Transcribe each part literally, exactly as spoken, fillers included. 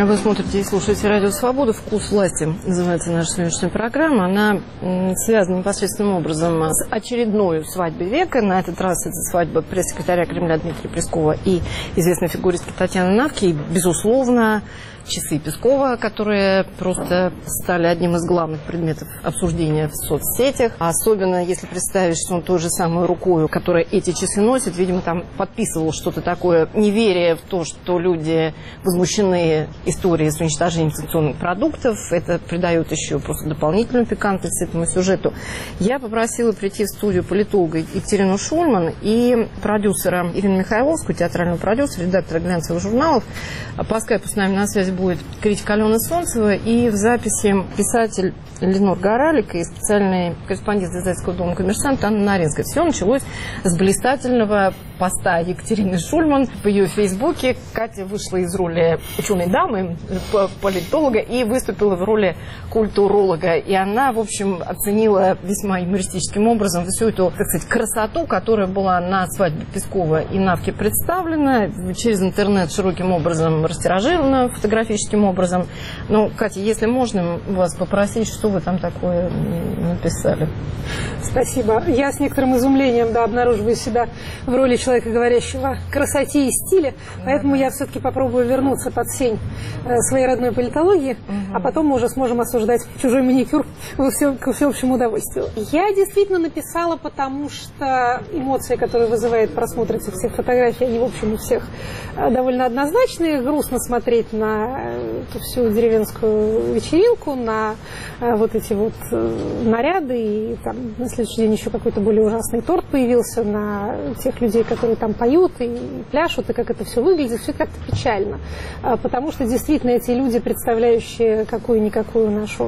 Вы смотрите и слушаете «Радио Свобода». «Вкус власти» называется наша сегодняшняя программа. Она связана непосредственным образом с очередной свадьбой века. На этот раз это свадьба пресс-секретаря Кремля Дмитрия Пескова и известной фигуристки Татьяны Навки. И, безусловно, часы Пескова, которые просто стали одним из главных предметов обсуждения в соцсетях. Особенно если представить, что он той же самой рукой, которая эти часы носит, видимо, там подписывал что-то такое, неверие в то, что люди возмущены историей с уничтожением санкционных продуктов. Это придает еще просто дополнительную пикантность этому сюжету. Я попросила прийти в студию политолога Екатерину Шульман и продюсера Ирину Михайловскую, театрального продюсера, редактора глянцевых журналов. По скайпу с нами на связи будет критик Алена Солнцева и в записи писатель Ленор Горалик и специальный корреспондент издательского дома «Коммерсант» Анна Наринская. Все началось с блистательного поста Екатерины Шульман в ее фейсбуке. Катя вышла из роли ученой дамы, политолога, и выступила в роли культуролога. И она, в общем, оценила весьма юмористическим образом всю эту, так сказать, красоту, которая была на свадьбе Пескова и Навки представлена, через интернет широким образом растиражирована, фотографическим образом. Но, Катя, если можно вас попросить, что вы там такое написали? Спасибо. Я с некоторым изумлением, да, обнаруживаю себя в роли человека, говорящего о красоте и стиле, поэтому я все-таки попробую вернуться под сень э, своей родной политологии, угу. а потом мы уже сможем осуждать чужой маникюр во всем, к всеобщему удовольствию. Я действительно написала, потому что эмоции, которые вызывает просмотр этих всех фотографий, они, в общем, у всех э, довольно однозначные. Грустно смотреть на эту всю деревенскую вечеринку, на э, вот эти вот э, наряды, и там на следующий день еще какой-то более ужасный торт появился, на тех людей, которые там поют и пляшут, и как это все выглядит, все как-то печально. Потому что действительно эти люди, представляющие какую-никакую нашу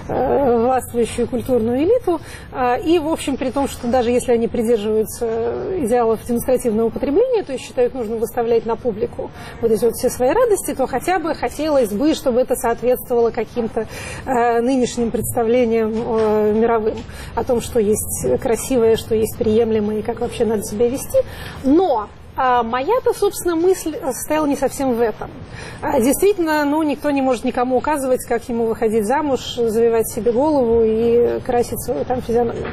э, властвующую культурную элиту, э, и, в общем, при том, что даже если они придерживаются идеалов демонстративного потребления, то есть считают нужно выставлять на публику вот эти вот все свои радости, то хотя бы хотелось бы, чтобы это соответствовало каким-то э, нынешним представлениям э, мировым о том, что есть красивое, что есть приемлемое и как вообще надо себя вести. Но а моя-то, собственно, мысль состояла не совсем в этом. А, действительно, ну, никто не может никому указывать, как ему выходить замуж, завивать себе голову и красить свою там физиономию.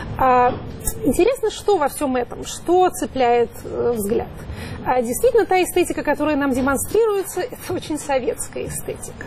А, интересно, что во всем этом, что цепляет э, взгляд. А, действительно, та эстетика, которая нам демонстрируется, это очень советская эстетика.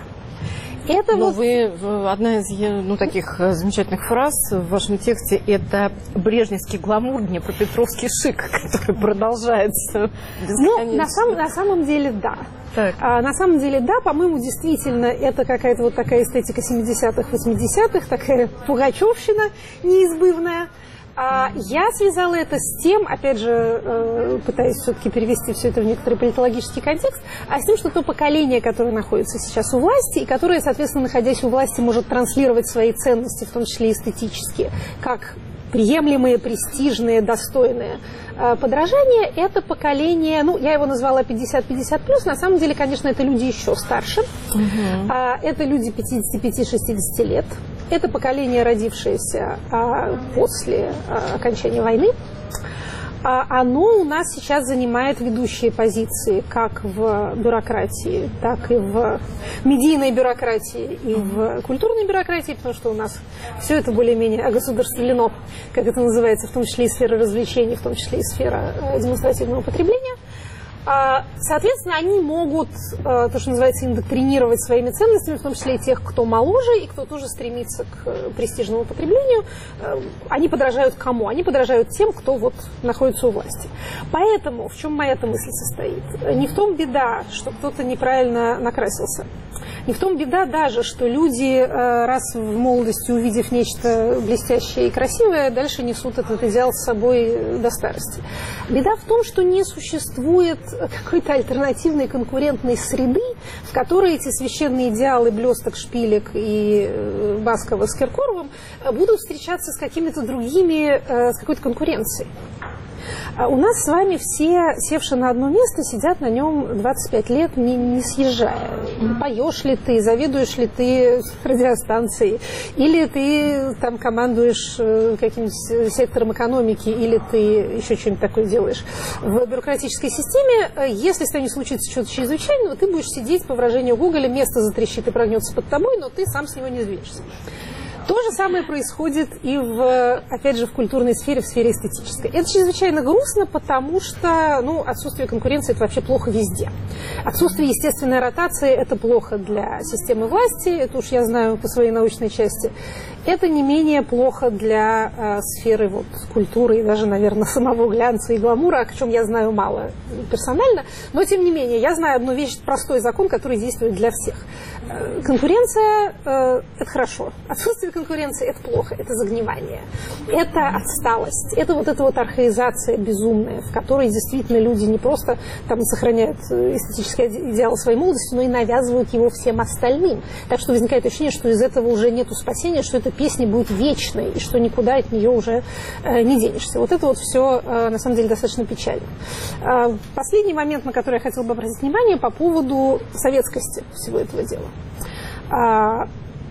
Это Но вот... вы, одна из ну, таких замечательных фраз в вашем тексте – это брежневский гламур, днепропетровский шик, который продолжается бесконечно. Ну, на, сам, на самом деле, да. А, на самом деле, да, по-моему, действительно, это какая-то вот такая эстетика семидесятых, восьмидесятых, такая пугачевщина неизбывная. А я связала это с тем, опять же, пытаясь все-таки перевести все это в некоторый политологический контекст, а с тем, что то поколение, которое находится сейчас у власти, и которое, соответственно, находясь у власти, может транслировать свои ценности, в том числе эстетические, как приемлемые, престижные, достойные подражания, это поколение, ну, я его назвала пятьдесят пятьдесят плюс, на самом деле, конечно, это люди еще старше, угу. Это люди пятидесяти пяти — шестидесяти лет. Это поколение, родившееся а, после а, окончания войны. А, оно у нас сейчас занимает ведущие позиции как в бюрократии, так и в медийной бюрократии и в культурной бюрократии, потому что у нас все это более-менее огосударствлено, как это называется, в том числе и сфера развлечений, в том числе и сфера а, демонстративного потребления. Соответственно, они могут, то, что называется, индоктринировать своими ценностями, в том числе и тех, кто моложе и кто тоже стремится к престижному потреблению. Они подражают кому? Они подражают тем, кто вот находится у власти. Поэтому в чем моя-то мысль состоит? Не в том беда, что кто-то неправильно накрасился. Не в том беда даже, что люди, раз в молодости увидев нечто блестящее и красивое, дальше несут этот идеал с собой до старости. Беда в том, что не существует какой-то альтернативной конкурентной среды, в которой эти священные идеалы блесток, шпилек и Баскова с Киркоровым будут встречаться с какими-то другими, с какой-то конкуренцией. У нас с вами все, севшие на одно место, сидят на нем двадцать пять лет, не, не съезжая. Поешь ли ты, заведуешь ли ты радиостанцией, или ты там командуешь каким-нибудь сектором экономики, или ты еще что-нибудь такое делаешь. В бюрократической системе, если с тобой не случится что-то чрезвычайного, ты будешь сидеть, по выражению Гоголя, место затрещит и прогнется под тобой, но ты сам с него не сдвинешься. То же самое происходит и, в, опять же, в культурной сфере, в сфере эстетической. Это чрезвычайно грустно, потому что ну, отсутствие конкуренции – это вообще плохо везде. Отсутствие естественной ротации – это плохо для системы власти, это уж я знаю по своей научной части. Это не менее плохо для э, сферы вот, культуры и даже, наверное, самого глянца и гламура, о чем я знаю мало персонально. Но, тем не менее, я знаю одну вещь, простой закон, который действует для всех. Э, конкуренция э, – это хорошо. Отсутствие конкуренции – это плохо, это загнивание. Это отсталость. Это вот эта вот архаизация безумная, в которой действительно люди не просто там сохраняют эстетический идеал своей молодости, но и навязывают его всем остальным. Так что возникает ощущение, что из этого уже нету спасения, что эта песня будет вечной, и что никуда от нее уже э, не денешься. Вот это вот все, э, на самом деле, достаточно печально. Э, последний момент, на который я хотела бы обратить внимание, по поводу советскости всего этого дела. Э,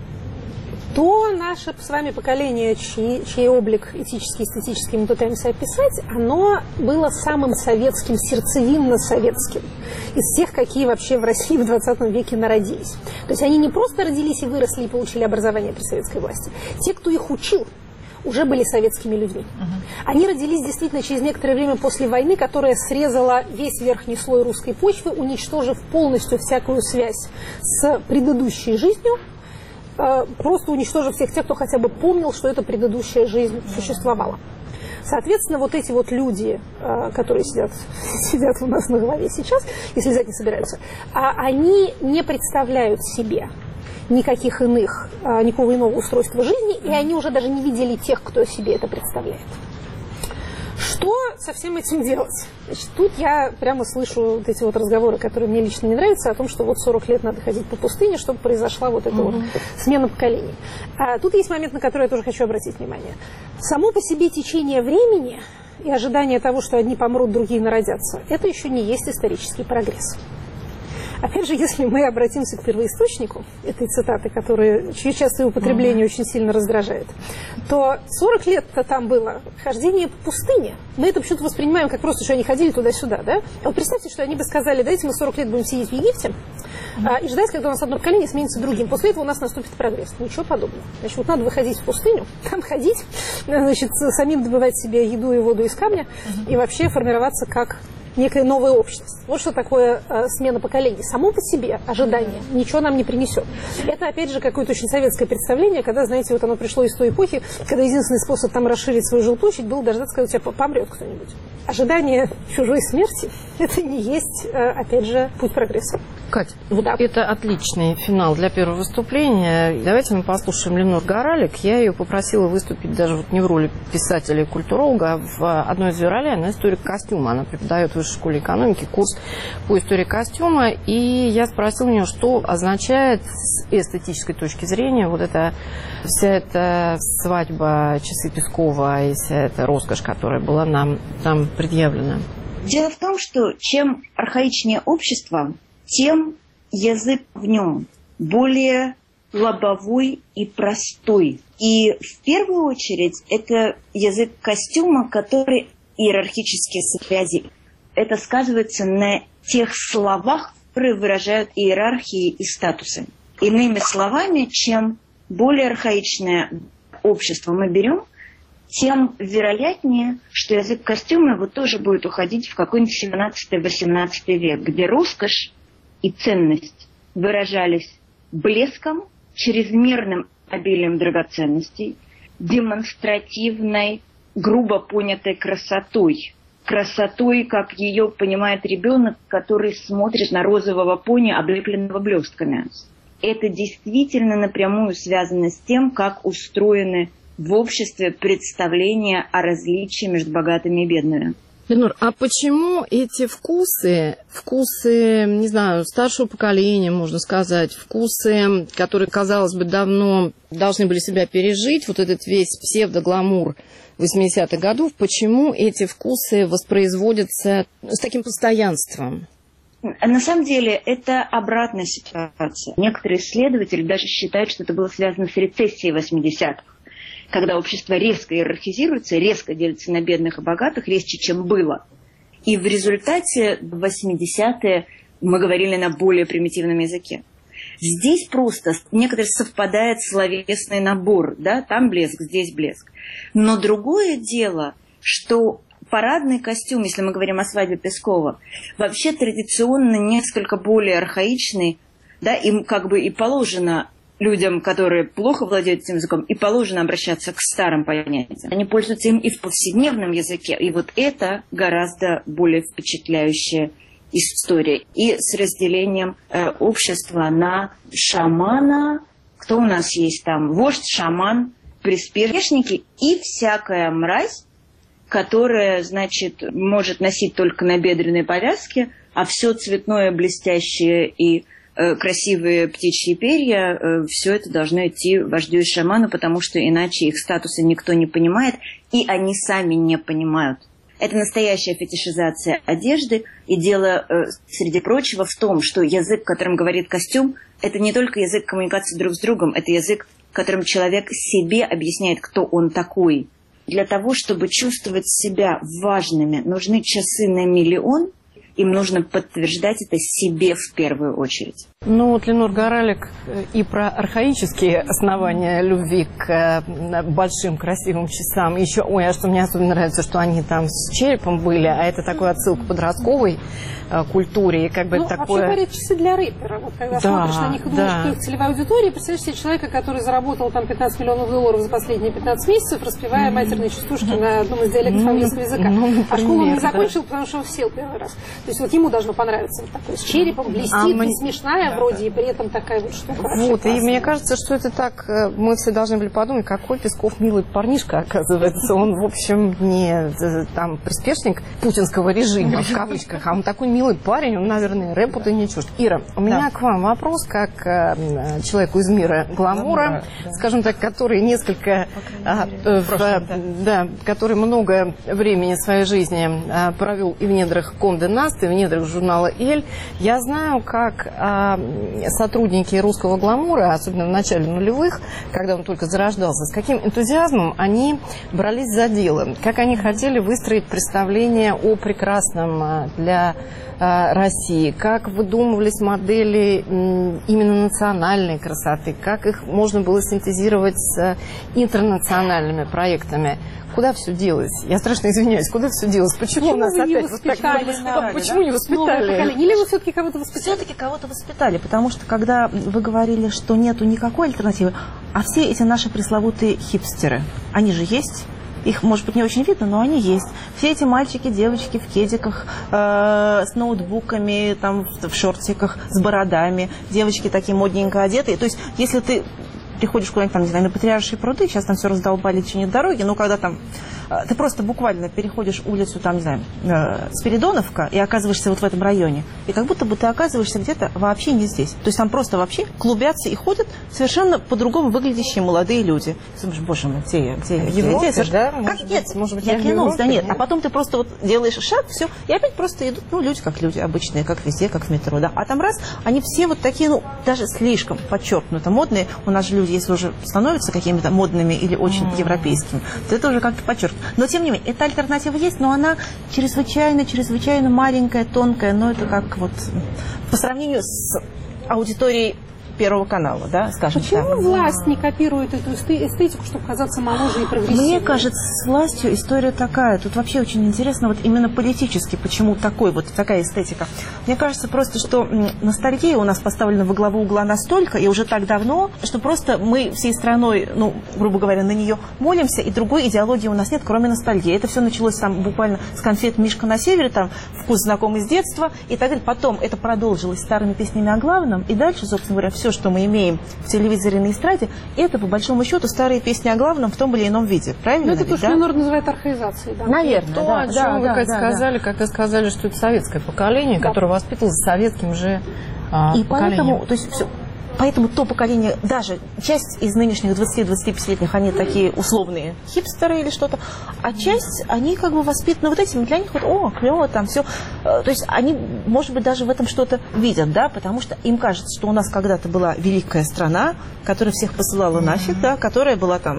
то наше с вами поколение, чьи, чей облик этический, эстетический мы пытаемся описать, оно было самым советским, сердцевинно-советским из всех, какие вообще в России в двадцатом веке народились. То есть они не просто родились и выросли и получили образование при советской власти. Те, кто их учил, уже были советскими людьми. Uh-huh. Они родились действительно через некоторое время после войны, которая срезала весь верхний слой русской почвы, уничтожив полностью всякую связь с предыдущей жизнью, просто уничтожив всех тех, кто хотя бы помнил, что эта предыдущая жизнь существовала. Соответственно, вот эти вот люди, которые сидят, сидят у нас на голове сейчас, и слезать не собираются, они не представляют себе никаких иных, никакого иного устройства жизни, и они уже даже не видели тех, кто себе это представляет. Что со всем этим делать? Значит, тут я прямо слышу вот эти вот разговоры, которые мне лично не нравятся, о том, что вот сорок лет надо ходить по пустыне, чтобы произошла вот эта mm-hmm. вот смена поколений. А тут есть момент, на который я тоже хочу обратить внимание. Само по себе течение времени и ожидание того, что одни помрут, другие народятся, это еще не есть исторический прогресс. Опять же, если мы обратимся к первоисточнику этой цитаты, которая, чье частое употребление mm-hmm. очень сильно раздражает, то сорок лет-то там было хождение по пустыне. Мы это почему-то воспринимаем как просто, что они ходили туда-сюда, да? А вот представьте, что они бы сказали, дайте мы сорок лет будем сидеть в Египте mm-hmm. а, и ждать, когда у нас одно поколение сменится другим. После этого у нас наступит прогресс. Ничего подобного. Значит, вот надо выходить в пустыню, там ходить, значит, самим добывать себе еду и воду из камня mm-hmm. и вообще формироваться как некая новая общность. Вот что такое э, смена поколений. Само по себе ожидание ничего нам не принесет. Это, опять же, какое-то очень советское представление, когда, знаете, вот оно пришло из той эпохи, когда единственный способ там расширить свою жилплощадь был дождаться, когда у тебя помрет кто-нибудь. Ожидание чужой смерти – это не есть, э, опять же, путь прогресса. Кать, вот да. Это отличный финал для первого выступления. Давайте мы послушаем Ленор Горалик. Я ее попросила выступить даже вот не в роли писателя и культуролога, а в одной из ее ролей. Она историк костюма. Она преподает в Высшей школе экономики курс по истории костюма. И я спросила у нее, что означает с эстетической точки зрения вот эта вся эта свадьба Часы Пескова и вся эта роскошь, которая была нам там предъявлена. Дело в том, что чем архаичнее общество, тем язык в нем более лобовой и простой. И в первую очередь это язык костюма, который иерархические связи. Это сказывается на тех словах, которые выражают иерархии и статусы. Иными словами, чем более архаичное общество мы берем, тем вероятнее, что язык костюма его тоже будет уходить в какой-нибудь семнадцатый-восемнадцатый век, где роскошь и ценность выражались блеском, чрезмерным обилием драгоценностей, демонстративной, грубо понятой красотой. Красотой, как ее понимает ребенок, который смотрит на розового пони, облепленного блестками. Это действительно напрямую связано с тем, как устроены в обществе представления о различии между богатыми и бедными. Ленор, а почему эти вкусы, вкусы, не знаю, старшего поколения, можно сказать, вкусы, которые, казалось бы, давно должны были себя пережить, вот этот весь псевдогламур восьмидесятых годов, почему эти вкусы воспроизводятся с таким постоянством? На самом деле это обратная ситуация. Некоторые исследователи даже считают, что это было связано с рецессией восьмидесятых. Когда общество резко иерархизируется, резко делится на бедных и богатых, резче, чем было. И в результате в восьмидесятые мы говорили на более примитивном языке. Здесь просто некоторые совпадает словесный набор, да, там блеск, здесь блеск. Но другое дело, что парадный костюм, если мы говорим о свадьбе Пескова, вообще традиционно несколько более архаичный, да, им как бы и положено людям, которые плохо владеют этим языком, и положено обращаться к старым понятиям. Они пользуются им и в повседневном языке, и вот это гораздо более впечатляющая история. И с разделением э, общества на шамана, кто у нас есть там, вождь, шаман, приспешники и всякая мразь, которая, значит, может носить только набедренные повязки, а все цветное, блестящее и красивые птичьи перья, все это должно идти вождю и шаману, потому что иначе их статуса никто не понимает, и они сами не понимают. Это настоящая фетишизация одежды, и дело, среди прочего, в том, что язык, которым говорит костюм, это не только язык коммуникации друг с другом, это язык, которым человек себе объясняет, кто он такой. Для того, чтобы чувствовать себя важными, нужны часы на миллион, им нужно подтверждать это себе в первую очередь. Ну вот Ленор Горалик и про архаические основания любви к большим красивым часам. Еще, ой, а что мне особенно нравится, что они там с черепом были, а это такой отсылка к подростковой культуре. И как бы ну, такое... вообще говорят, часы для рэпера. Вот когда да, смотришь на них и думаешь, да. что их целевая аудитория, представляешь себе человека, который заработал там пятнадцать миллионов долларов за последние пятнадцать месяцев, распевая mm-hmm. матерные частушки mm-hmm. на одном из диалектов mm-hmm. английского языка. Mm-hmm. А школу он не закончил, да. потому что он сел первый раз. То есть вот ему должно понравиться вот такое. С черепом блестит, а мы... не смешная да, вроде, да. и при этом такая вот штука. Вот, и мне кажется, что это так, мы все должны были подумать, какой Песков милый парнишка, оказывается. Он, в общем, не там приспешник путинского режима, в кавычках, а он такой милый парень, он, наверное, рэпу-то не чужд. Ира, у меня да. к вам вопрос, как э, человеку из мира гламура, да, да. скажем так, который несколько, а, в, прошлом, да. Да, который много времени своей жизни а, провел и в недрах Кондé Наст, и в недрах журнала «Эль». Я знаю, как а, сотрудники русского гламура, особенно в начале нулевых, когда он только зарождался, с каким энтузиазмом они брались за дело, как они хотели выстроить представление о прекрасном для России, как выдумывались модели именно национальной красоты, как их можно было синтезировать с интернациональными проектами. Куда все делось? Я страшно извиняюсь, куда все делось? Почему, Почему у нас опять вот так? Да, Почему да? не воспитали? Или вы все-таки кого-то воспитали? Все-таки кого-то воспитали, потому что когда вы говорили, что нету никакой альтернативы, а все эти наши пресловутые хипстеры, они же есть. Их, может быть, не очень видно, но они есть. Все эти мальчики, девочки в кедиках, э, с ноутбуками, там, в, в шортиках, с бородами, девочки такие модненько одетые. То есть, если ты приходишь куда-нибудь, там, не знаю, на Патриаршие пруды, сейчас там все раздолбали, чинят дороги, но когда там ты просто буквально переходишь улицу, там, не знаю, э, Спиридоновка, и оказываешься вот в этом районе, и как будто бы ты оказываешься где-то вообще не здесь. То есть там просто вообще клубятся и ходят совершенно по-другому выглядящие молодые люди. Ты думаешь, боже мой, где я? Где я? В Европе, где я? Да? Как может нет? Быть, может быть, я я клянусь, да нет. нет. А потом ты просто вот делаешь шаг, все, и опять просто идут, ну, люди как люди обычные, как везде, как в метро, да. А там раз, они все вот такие, ну, даже слишком подчеркнуто модные. У нас же люди, если уже становятся какими-то модными или очень mm. европейскими, то это уже как-то подчеркнуто. Но, тем не менее, эта альтернатива есть, но она чрезвычайно, чрезвычайно маленькая, тонкая, но это как вот по сравнению с аудиторией Первого канала, да, скажем Почему так. власть не копирует эту эстетику, чтобы казаться моложе и прогрессивной? Мне кажется, с властью история такая. Тут вообще очень интересно, вот именно политически, почему такой, вот такая эстетика. Мне кажется просто, что ностальгия у нас поставлена во главу угла настолько, и уже так давно, что просто мы всей страной, ну, грубо говоря, на нее молимся, и другой идеологии у нас нет, кроме ностальгии. Это все началось там буквально с конфет «Мишка на севере», там, вкус знакомый с детства, и так далее. Потом это продолжилось старыми песнями о главном, и дальше, собственно говоря, все все, что мы имеем в телевизоре на эстраде, это, по большому счету, старые песни о главном в том или ином виде. Правильно? Ну, это ведь, то, что да? Ленор называет архаизацией. Да. Наверное, то, да. о чем да, вы, да, Катя, да, сказали, да. когда сказали, что это советское поколение, Да. которое воспитывалось советским же а, И поколением. поэтому, то есть, все, поэтому то поколение, даже часть из нынешних двадцати-двадцатипятилетних, они такие условные хипстеры или что-то, а часть, они как бы воспитаны вот этим, для них вот, о, клево, там все. То есть они, может быть, даже в этом что-то видят, да, потому что им кажется, что у нас когда-то была великая страна, которая всех посылала нафиг, да, которая была там...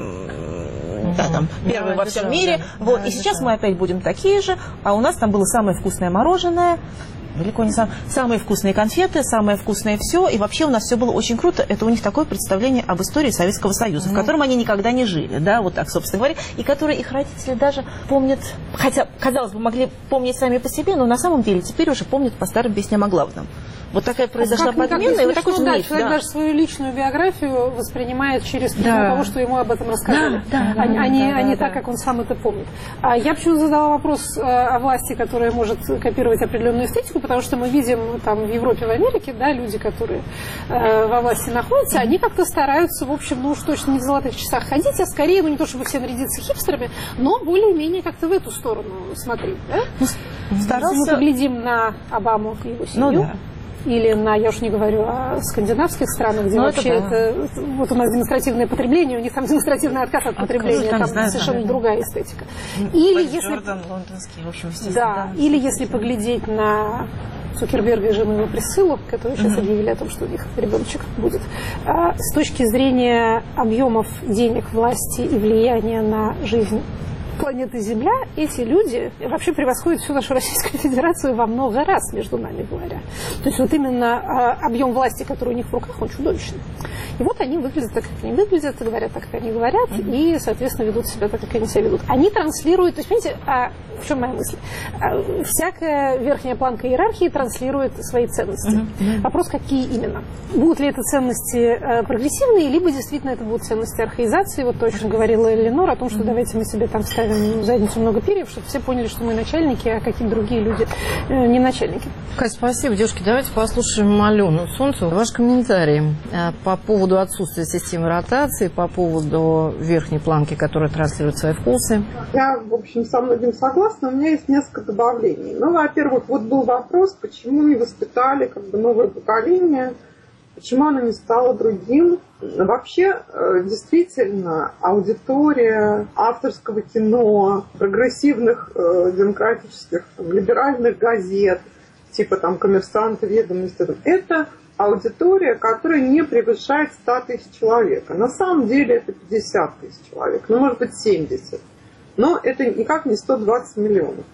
Да, там, первые да, во всем держава, мире. да. Вот. Да, И сейчас держава. мы опять будем такие же, а у нас там было самое вкусное мороженое, далеко не сам, самые вкусные конфеты, самое вкусное все, и вообще у нас все было очень круто. Это у них такое представление об истории Советского Союза, mm. в котором они никогда не жили, да, вот так, собственно говоря, и которые их родители даже помнят, хотя, казалось бы, могли помнить сами по себе, но на самом деле теперь уже помнят по старым песням о главном. Вот такая произошла как, подмена, и вот такой да, миф, человек да. даже свою личную биографию воспринимает через призму Да. того, что ему об этом рассказали, Да, да, а, да, а не, да, а не да, так, да. как он сам это помнит. А я почему задала вопрос э, о власти, которая может копировать определенную эстетику, потому что мы видим там в Европе, в Америке, да, люди, которые э, во власти находятся, они как-то стараются, в общем, ну уж точно не в золотых часах ходить, а скорее, ну не то чтобы все нарядиться хипстерами, но более-менее как-то в эту сторону смотреть, да? Ну, старался... Если мы поглядим на Обаму и его семью, Ну, да. или на, я уж не говорю о скандинавских странах, где Ну, вообще это да. это, вот у нас демонстративное потребление, у них там демонстративный отказ от Отказ, потребления, там, там знаю, совершенно да. другая эстетика. Или Бэк если, Джордан, лондонский, в общем, естественно. да, или если поглядеть на Цукерберга и жену его Присциллу, которые сейчас mm-hmm. объявили о том, что у них ребеночек будет, а, с точки зрения объемов денег, власти и влияния на жизнь планеты Земля, эти люди вообще превосходят всю нашу Российскую Федерацию во много раз, между нами говоря. То есть вот именно э, объем власти, который у них в руках, он чудовищный. И вот они выглядят так, как они выглядят, говорят так, как они говорят, mm-hmm. и, соответственно, ведут себя так, как они себя ведут. Они транслируют, то есть, понимаете, а, в чем моя мысль? А, всякая верхняя планка иерархии транслирует свои ценности. Mm-hmm. Вопрос, какие именно? Будут ли это ценности э, прогрессивные, либо действительно это будут ценности архаизации, вот то, о чем говорила Эленор, о том, что mm-hmm. давайте мы себе там ставим задницу много перьев, чтобы все поняли, что мы начальники, а какие-то другие люди э, не начальники. Кать, спасибо. Девушки, давайте послушаем Алену Солнцеву. Ваш комментарий э, по поводу отсутствия системы ротации, по поводу верхней планки, которая транслирует свои вкусы. Я, в общем, со многим согласна. У меня есть несколько добавлений. Ну, во-первых, вот был вопрос, почему не воспитали как бы новое поколение, почему оно не стало другим. Вообще, действительно, аудитория авторского кино, прогрессивных, демократических, либеральных газет, типа там «Коммерсант», «Ведомость», это аудитория, которая не превышает ста тысяч человек. На самом деле это пятьдесят тысяч человек, ну, может быть, семьдесят. Но это никак не сто двадцать миллионов.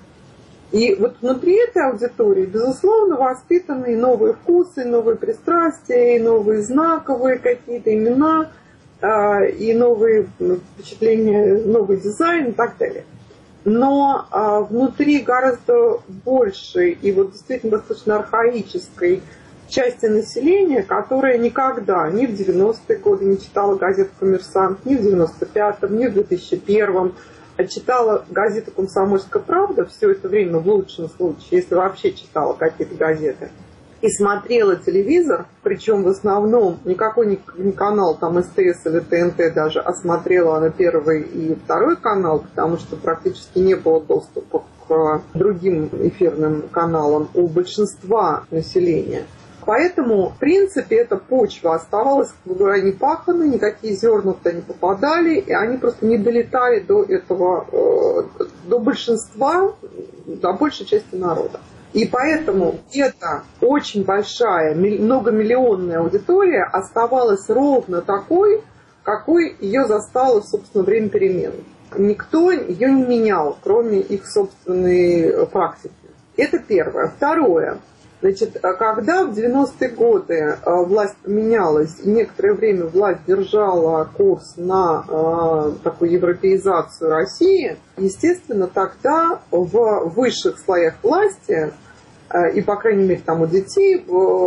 И вот внутри этой аудитории, безусловно, воспитаны и новые вкусы, и новые пристрастия, и новые знаковые какие-то имена, и новые впечатления, новый дизайн и так далее. Но внутри гораздо большей и вот действительно достаточно архаической части населения, которая никогда, ни в девяностые годы не читала газету «Коммерсант», ни в девяносто пятом, ни в две тысячи первом, а читала газету «Комсомольская правда» все это время, в лучшем случае, если вообще читала какие-то газеты, и смотрела телевизор, причем в основном никакой не канал, там СТС или ТНТ даже, а смотрела она первый и второй канал, потому что практически не было доступа к другим эфирным каналам у большинства населения. Поэтому, в принципе, эта почва оставалась, как говоря, не паханой, никакие зерна туда не попадали, и они просто не долетали до этого, э, до большинства, до большей части народа. И поэтому эта очень большая, многомиллионная аудитория оставалась ровно такой, какой ее застало, собственно, время перемен. Никто ее не менял, кроме их собственной практики. Это первое. Второе. Значит, когда в девяностые годы власть поменялась, и некоторое время власть держала курс на э, такую европеизацию России, естественно, тогда в высших слоях власти, э, и, по крайней мере, там у детей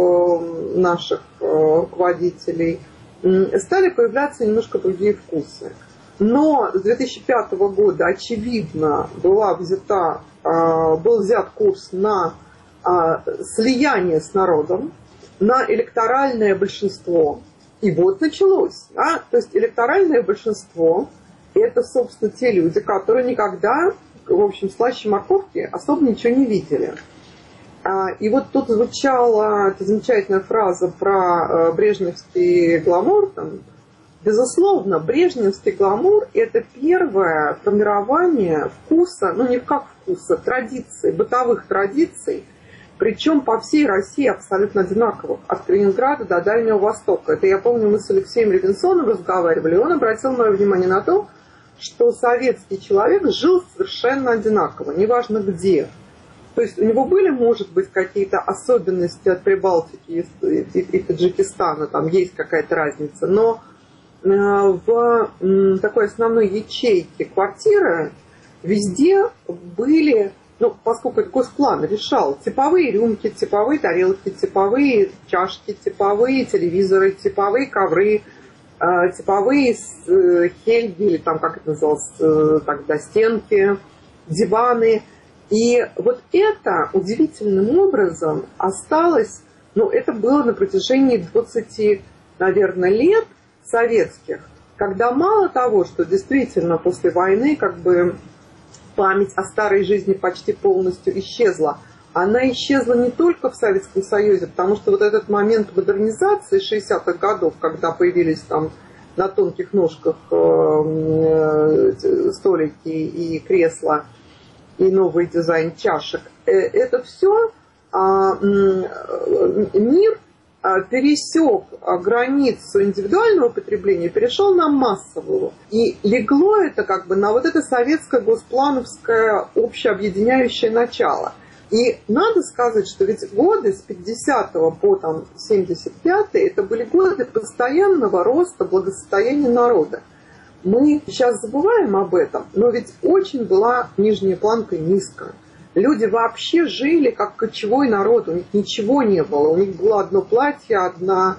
э, наших э, руководителей, э, стали появляться немножко другие вкусы. Но с две тысячи пятого года, очевидно, была взята, э, был взят курс на слияние с народом, на электоральное большинство. И вот началось. Да? То есть электоральное большинство – это, собственно, те люди, которые никогда, в общем, слаще морковки особо ничего не видели. И вот тут звучала эта замечательная фраза про брежневский гламур. Там, безусловно, брежневский гламур – это первое формирование вкуса, ну не как вкуса, традиций, бытовых традиций, причем по всей России абсолютно одинаковых, от Калининграда до Дальнего Востока. Это я помню, мы с Алексеем Левинсоном разговаривали, и он обратил мое внимание на то, что советский человек жил совершенно одинаково, неважно где. То есть у него были, может быть, какие-то особенности от Прибалтики и, и, и Таджикистана, там есть какая-то разница, но э, в э, такой основной ячейке квартиры везде были, ну, поскольку это госплан решал, типовые рюмки, типовые тарелки, типовые чашки, типовые телевизоры, типовые ковры, э, типовые э, хельги, или там, как это называлось э, тогда, стенки, диваны. И вот это удивительным образом осталось, ну, это было на протяжении двадцати, наверное, лет советских, когда мало того, что действительно после войны как бы память о старой жизни почти полностью исчезла, она исчезла не только в Советском Союзе, потому что вот этот момент модернизации шестидесятых годов, когда появились там на тонких ножках столики и кресла, и новый дизайн чашек. Это все мир пересек границу индивидуального потребления, перешел на массовую. И легло это как бы на вот это советское госплановское общеобъединяющее начало. И надо сказать, что ведь годы с пятидесятого по там, семьдесят пятый это были годы постоянного роста благосостояния народа. Мы сейчас забываем об этом, но ведь очень была нижняя планка низкая. Люди вообще жили как кочевой народ, у них ничего не было. У них было одно платье, одна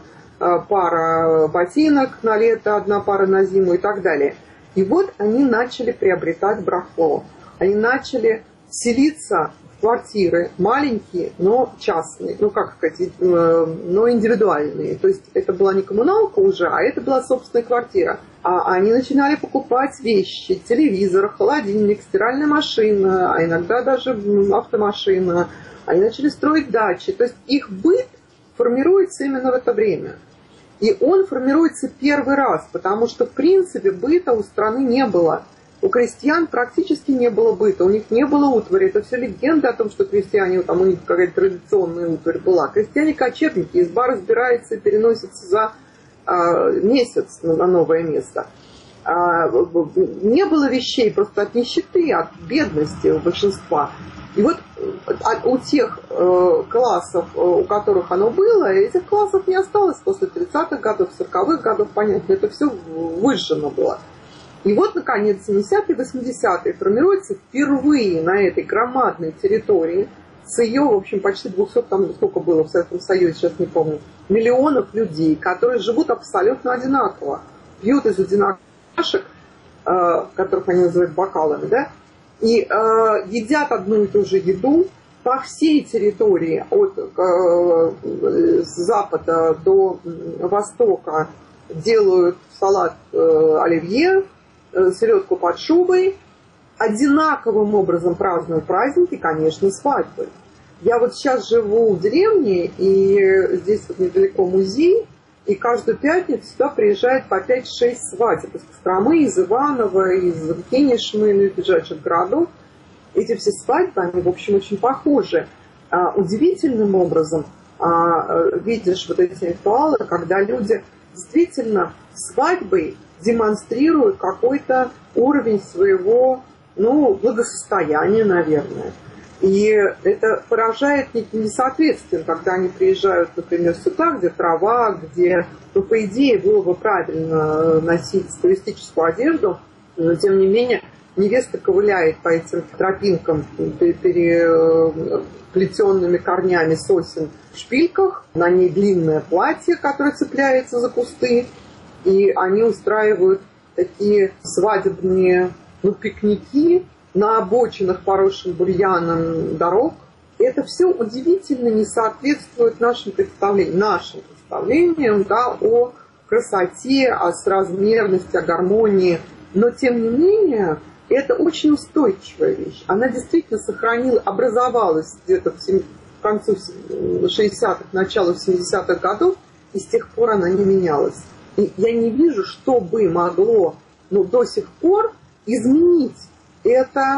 пара ботинок на лето, одна пара на зиму и так далее. И вот они начали приобретать барахло. Они начали селиться в квартиры маленькие, но частные, ну как сказать, но индивидуальные. То есть это была не коммуналка уже, а это была собственная квартира. А они начинали покупать вещи, телевизор, холодильник, стиральная машина, а иногда даже автомашина. Они начали строить дачи. То есть их быт формируется именно в это время. И он формируется первый раз, потому что в принципе быта у страны не было. У крестьян практически не было быта, у них не было утвари. Это все легенда о том, что крестьяне, там у них какая-то традиционная утварь была. Крестьяне-кочевники, изба разбирается и переносится за а, месяц на новое место. А, не было вещей просто от нищеты, от бедности у большинства. И вот у тех э, классов, у которых оно было, этих классов не осталось после тридцатых годов, сороковых годов, понятно, это все выжжено было. И вот, наконец, семидесятые, восьмидесятые формируется впервые на этой громадной территории с ее, в общем, почти двухсот, там сколько было в Советском Союзе, сейчас не помню, миллионов людей, которые живут абсолютно одинаково, пьют из одинаковых чашек, э, которых они называют бокалами, да, и э, едят одну и ту же еду по всей территории, от э, с запада до востока, делают салат э, оливье, селедку под шубой, одинаковым образом празднуют праздники, конечно, свадьбы. Я вот сейчас живу в деревне, и здесь вот недалеко музей, и каждую пятницу сюда приезжает по пять-шесть свадеб из Костромы, из Иваново, из Кинешмы, из ближайших городов. Эти все свадьбы, они, в общем, очень похожи. А, удивительным образом а, видишь вот эти ритуалы, когда люди действительно свадьбой демонстрируют какой-то уровень своего, ну, благосостояния, наверное. И это поражает неким несоответствием, когда они приезжают, например, сюда, где трава, где, ну, по идее, было бы правильно носить туристическую одежду, но, тем не менее, невеста ковыляет по этим тропинкам, переплетенными корнями сосен в шпильках, на ней длинное платье, которое цепляется за кусты, и они устраивают такие свадебные, ну, пикники на обочинах, поросших бурьяном дорог, это все удивительно не соответствует нашим представлениям, нашим представлениям, да, о красоте, о соразмерности, о гармонии. Но, тем не менее, это очень устойчивая вещь. Она действительно сохранила, образовалась где-то в, в концу шестидесятых, начало семидесятых годов, и с тех пор она не менялась. И я не вижу, что бы могло, ну, до сих пор изменить это,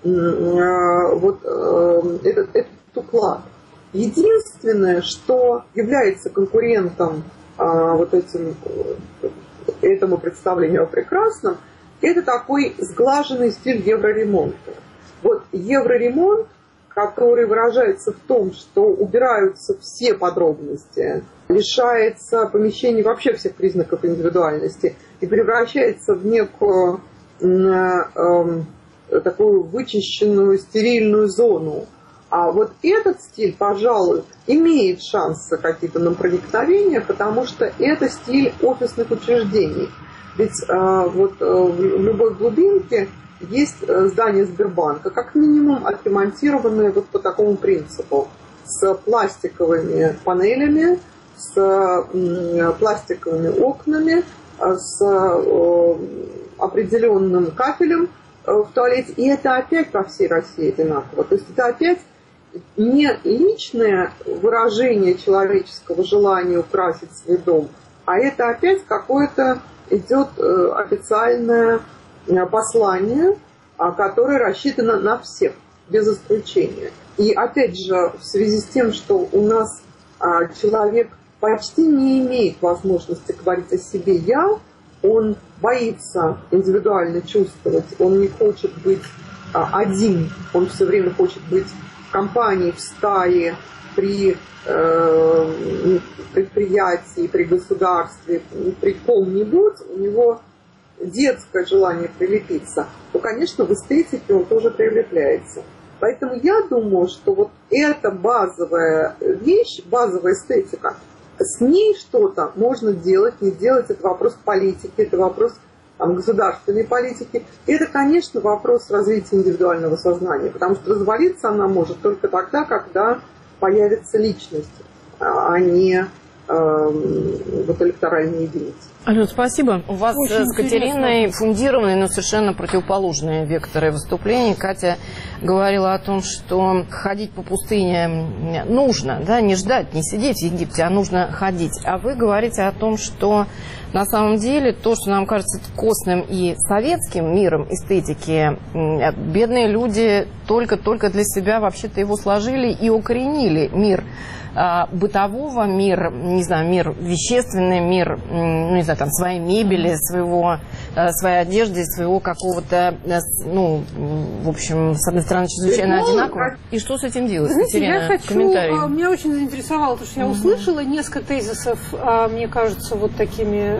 э, вот, э, этот, этот уклад. Единственное, что является конкурентом э, вот этим, этому представлению о прекрасном, это такой сглаженный стиль евроремонта. Вот евроремонт, который выражается в том, что убираются все подробности, лишается помещений вообще всех признаков индивидуальности и превращается в некую э, э, такую вычищенную стерильную зону. А вот этот стиль, пожалуй, имеет шансы какие-то на проникновение, потому что это стиль офисных учреждений. Ведь э, вот э, в любой глубинке есть здание Сбербанка, как минимум отремонтированное вот по такому принципу, с пластиковыми панелями, с э, пластиковыми окнами, с э, определенным кафелем э, в туалете. И это опять по всей России одинаково. То есть это опять не личное выражение человеческого желания украсить свой дом, а это опять какое-то идет э, официальное послание, которое рассчитано на всех, без исключения. И опять же, в связи с тем, что у нас а, человек почти не имеет возможности говорить о себе «я», он боится индивидуально чувствовать, он не хочет быть а, один, он все время хочет быть в компании, в стае, при э, предприятии, при государстве, при ком-нибудь, у него детское желание прилепиться, то, конечно, в эстетике он тоже прилепляется. Поэтому я думаю, что вот эта базовая вещь, базовая эстетика, с ней что-то можно делать, не делать. Это вопрос политики, это вопрос там, государственной политики. И это, конечно, вопрос развития индивидуального сознания, потому что развалиться она может только тогда, когда появится личность, а не э, вот электоральные единицы. Алена, спасибо. У вас Очень с Катериной интересно. фундированные, но совершенно противоположные векторы выступлений. Катя говорила о том, что ходить по пустыне нужно, да, не ждать, не сидеть в Египте, а нужно ходить. А вы говорите о том, что на самом деле то, что нам кажется костным и советским миром эстетики, бедные люди только-только для себя вообще-то его сложили и укоренили мир бытового, мир, не знаю, мир вещественный, мир, ну, не знаю, там, своей мебели, своего, своей одежды, своего какого-то, ну, в общем, с одной стороны, чрезвычайно одинаково. И что с этим делать? Знаете, Катерина, я хочу, комментарий. меня очень заинтересовало, то, что я услышала несколько тезисов, мне кажется, вот такими,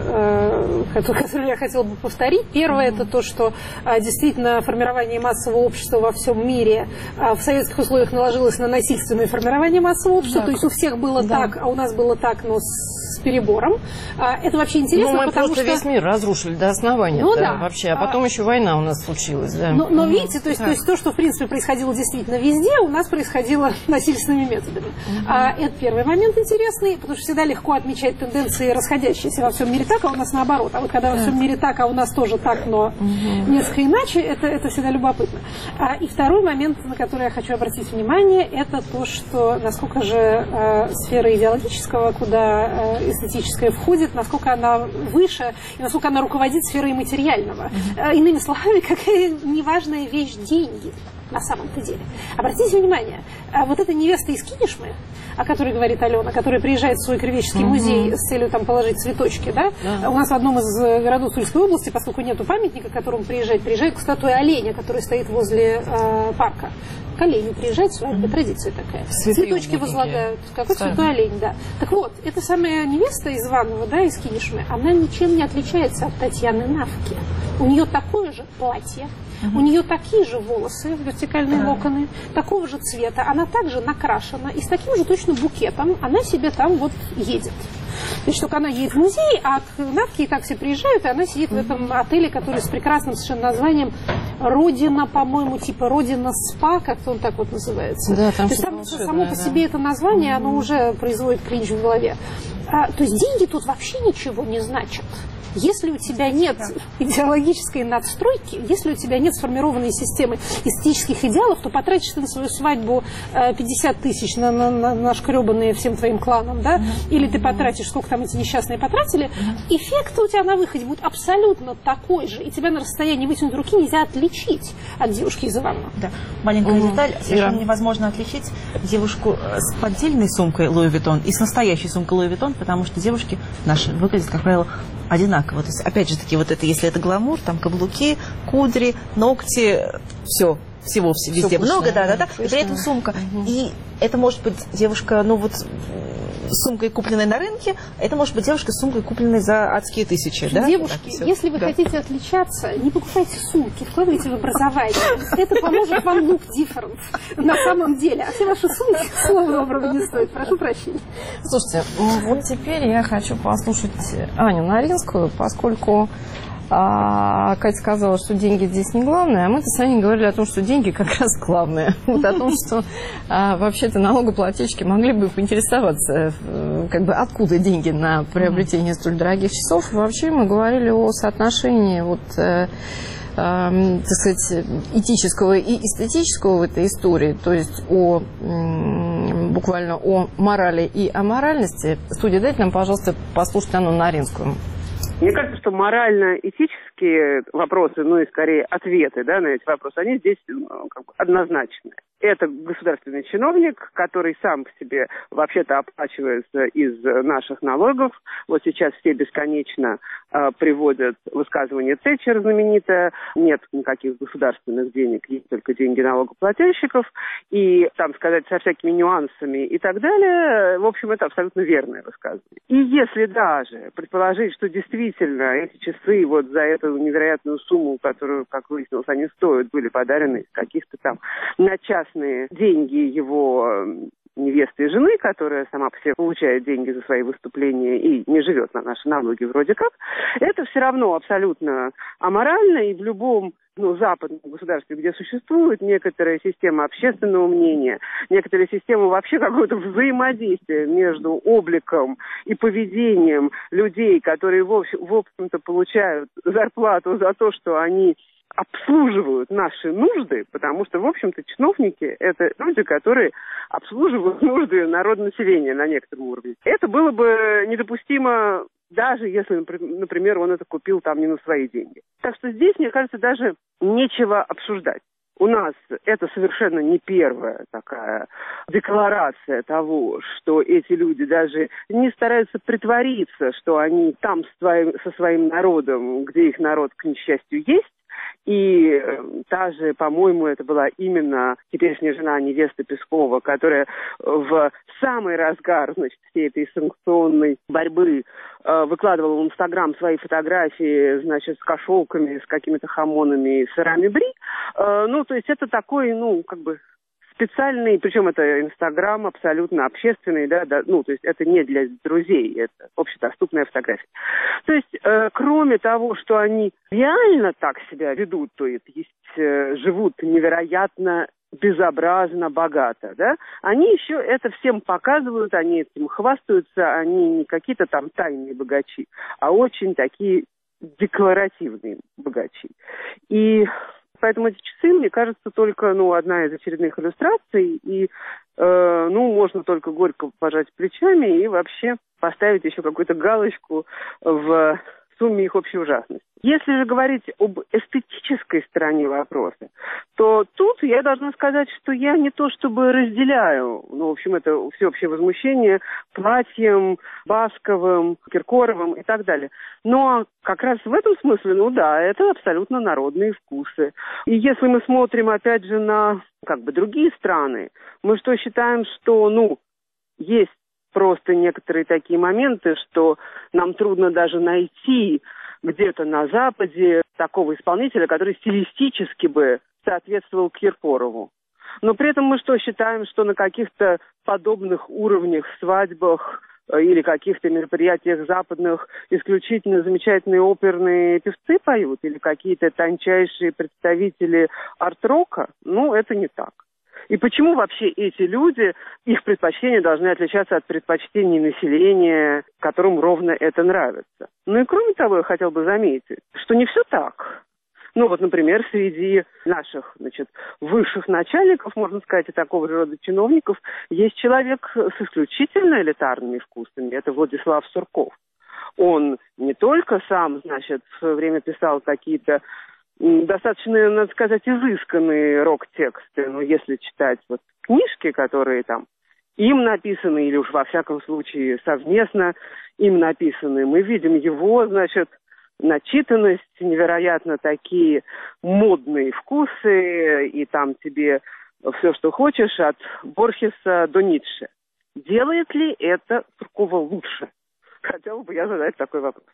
которые я хотела бы повторить. Первое, это то, что действительно формирование массового общества во всем мире в советских условиях наложилось на насильственное формирование массового общества, да. То есть у всех было да. так, а у нас было так, но с перебором. Это вообще интересно, ну, мы потому просто что... весь мир разрушили до основания, ну, да, да. вообще, а потом а... еще война у нас случилась, да. Но, но видите, то есть, то есть то, что в принципе происходило действительно везде, у нас происходило насильственными методами. Uh-huh. А, это первый момент интересный, потому что всегда легко отмечать тенденции расходящиеся во всем мире так, а у нас наоборот. А вот когда во всем мире так, а у нас тоже так, но uh-huh. несколько иначе, это, это всегда любопытно. А, и второй момент, на который я хочу обратить внимание, это то, что насколько же э, сфера идеологического, куда э, эстетическая входит, насколько она выше и насколько она руководит сферой материального. Uh-huh. Иными словами, какая неважная вещь деньги на самом-то деле. Обратите внимание, вот эта невеста из Кинешмы, о которой говорит Алена, которая приезжает в свой Кривеческий uh-huh. музей с целью там положить цветочки, да? Uh-huh. У нас в одном из городов Тульской области, поскольку нету памятника, к которому приезжает, приезжает к статуе оленя, который стоит возле э, парка. К оленю приезжает, свадьба, традиция такая. Цветы Цветочки возлагают. Какой Ставим. Святой олень, да. Так вот, эта самая невеста из Иванова, да, из Кинешмы, она ничем не отличается от Татьяны Навки. У нее такое же платье, uh-huh. у нее такие же волосы, вертикальные uh-huh. локоны, такого же цвета, она также накрашена, и с таким же точно букетом она себе там вот едет. Значит, только она едет в музей, а к Навке и так все приезжают, и она сидит uh-huh. в этом отеле, который с прекрасным совершенно названием родина, по-моему, типа родина СПА, как-то он так вот называется. Да, там то есть там само по себе это название, оно уже производит кринж в голове. А, то есть деньги тут вообще ничего не значат. Если у тебя нет идеологической надстройки, если у тебя нет сформированной системы эстетических идеалов, то потратишь ты на свою свадьбу пятьдесят тысяч на, на, на, на шкребанные всем твоим кланом, да? Или ты потратишь, сколько там эти несчастные потратили, эффект у тебя на выходе будет абсолютно такой же, и тебя на расстоянии вытянутой руки нельзя отличить от девушки из Иванова. Да. Маленькая угу. деталь. Совершенно да. невозможно отличить девушку с поддельной сумкой Луи Виттон и с настоящей сумкой Луи Виттон, потому что девушки наши выглядят, как правило, одинаково. То есть, опять же таки, вот это, если это гламур, там каблуки, кудри, ногти, все, всего везде все много, да, да, да. И при этом сумка. Угу. И это может быть девушка, ну вот, с сумкой, купленной на рынке, это может быть девушка с сумкой, купленной за адские тысячи, да? Девушки, так, если вы да. хотите отличаться, не покупайте сумки, вкладывайте в образование. Это поможет вам look different на самом деле. А все ваши сумки, слова доброго, не стоит. Прошу прощения. Слушайте, вот теперь я хочу послушать Аню Наринскую, поскольку А Катя сказала, что деньги здесь не главное, а мы-то с Аней говорили о том, что деньги как раз главное. Вот о том, что а, вообще-то налогоплательщики могли бы поинтересоваться, как бы откуда деньги на приобретение столь дорогих часов. Вообще мы говорили о соотношении вот, э, э, так сказать, этического и эстетического в этой истории, то есть о, э, буквально о морали и аморальности. Студия, дайте нам, пожалуйста, послушать Анну Наринскую. Мне кажется, что морально-этические вопросы, ну и скорее ответы, да, на эти вопросы, они здесь ну, как бы однозначны. Это государственный чиновник, который сам по себе вообще-то оплачивается из наших налогов. Вот сейчас все бесконечно э, приводят высказывание Тэтчер знаменитое. Нет никаких государственных денег, есть только деньги налогоплательщиков. И там сказать со всякими нюансами и так далее. В общем, это абсолютно верное высказывание. И если даже предположить, что действительно эти часы вот за эту невероятную сумму, которую, как выяснилось, они стоят, были подарены из каких-то там на час деньги его невесты и жены, которая сама по себе получает деньги за свои выступления и не живет на наши налоги вроде как, это все равно абсолютно аморально, и в любом ну, западном государстве, где существует некоторая система общественного мнения, некоторая система вообще какого-то взаимодействия между обликом и поведением людей, которые, в общем-то, получают зарплату за то, что они обслуживают наши нужды, потому что, в общем-то, чиновники – это люди, которые обслуживают нужды народонаселения на некотором уровне. Это было бы недопустимо, даже если, например, он это купил там не на свои деньги. Так что здесь, мне кажется, даже нечего обсуждать. У нас это совершенно не первая такая декларация того, что эти люди даже не стараются притвориться, что они там с своим, со своим народом, где их народ, к несчастью, есть. И та же, по-моему, это была именно теперешняя жена невесты Пескова, которая в самый разгар, значит, всей этой санкционной борьбы э, выкладывала в Инстаграм свои фотографии, значит, с кошелками, с какими-то хамонами и сырами бри. Э, ну, то есть это такой, ну, как бы специальный, причем это Инстаграм абсолютно общественный, да, да, ну, то есть это не для друзей, это общедоступная фотография. То есть, э, кроме того, что они реально так себя ведут, то есть, э, живут невероятно безобразно богато, да, они еще это всем показывают, они этим хвастаются, они не какие-то там тайные богачи, а очень такие декларативные богачи. И поэтому эти часы, мне кажется, только ну, одна из очередных иллюстраций, и э, ну, можно только горько пожать плечами и вообще поставить еще какую-то галочку в сумме их общей ужасности. Если же говорить об эстетической стороне вопроса, то тут я должна сказать, что я не то чтобы разделяю, ну, в общем, это всеобщее возмущение платьем, Басковым, Киркоровым и так далее. Но как раз в этом смысле, ну да, это абсолютно народные вкусы. И если мы смотрим, опять же, на как бы другие страны, мы что считаем, что, ну, есть просто некоторые такие моменты, что нам трудно даже найти где-то на Западе такого исполнителя, который стилистически бы соответствовал Киркорову. Но при этом мы что считаем, что на каких-то подобных уровнях, свадьбах или каких-то мероприятиях западных исключительно замечательные оперные певцы поют, или какие-то тончайшие представители арт-рока, ну, это не так. И почему вообще эти люди, их предпочтения должны отличаться от предпочтений населения, которому ровно это нравится? Ну и кроме того, я хотел бы заметить, что не все так. Ну вот, например, среди наших, значит, высших начальников, можно сказать, и такого же рода чиновников, есть человек с исключительно элитарными вкусами. Это Владислав Сурков. Он не только сам, значит, в свое время писал какие-то достаточно, надо сказать, изысканные рок-тексты, но если читать вот книжки, которые там им написаны, или уж во всяком случае совместно им написаны, мы видим его, значит, начитанность, невероятно такие модные вкусы, и там тебе все, что хочешь, от Борхеса до Ницше. Делает ли это Суркова лучше? Хотела бы я задать такой вопрос.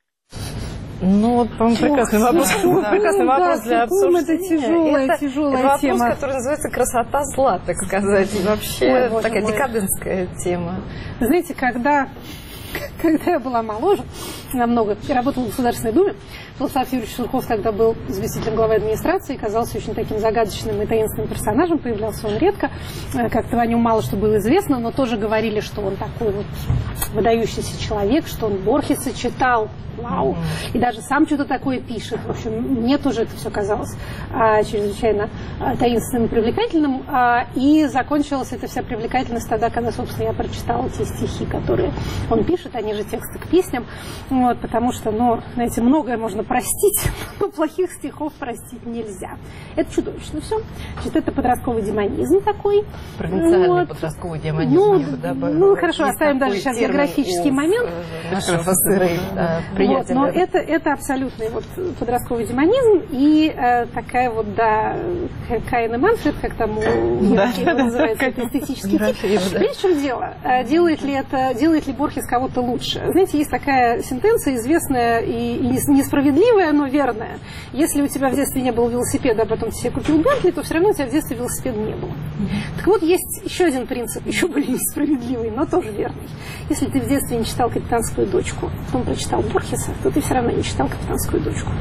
Ну, вот, по-моему, прекрасный вопрос. Да, прекрасный ну, вопрос да, для обсуждения. Это тяжелая, это, тяжелая это вопрос, тема. который называется «Красота зла», так сказать. И вообще Ой, такая мой. декадентская тема. Знаете, когда, когда я была моложе, намного, я работала в Государственной Думе, Владислав Юрьевич Сурков тогда был заместителем главы администрации, казался очень таким загадочным и таинственным персонажем, появлялся он редко, как-то о нем мало что было известно, но тоже говорили, что он такой вот выдающийся человек, что он Борхеса читал, вау, mm-hmm. и даже сам что-то такое пишет. В общем, мне тоже это все казалось а, чрезвычайно а, таинственным и привлекательным, а, и закончилась эта вся привлекательность тогда, когда, собственно, я прочитала те стихи, которые он пишет, они же тексты к песням, вот, потому что, ну, знаете, многое можно простить, но плохих стихов простить нельзя. Это чудовищно все. Значит, это подростковый демонизм такой. Провинциальный вот. подростковый демонизм. Ну, ну хорошо, Есть оставим даже сейчас географический момент. Нашего да, вот, но это, это абсолютный вот подростковый демонизм и э, такая вот, да, Каин и Манфред, как там у Евки да, называется, это эстетический тип. Видите, в чем дело? Делает ли это, делает ли Борхес кого-то лучше? Знаете, есть такая сентенция известная и, и несправедливая, но верная. Если у тебя в детстве не было велосипеда, а потом ты себе купил Бентли, то все равно у тебя в детстве велосипеда не было. Так вот, есть еще один принцип, еще более несправедливый, но тоже верный. Если ты в детстве не читал «Капитанскую дочку», потом прочитал Борхеса, то ты все равно не читал «Капитанскую дочку».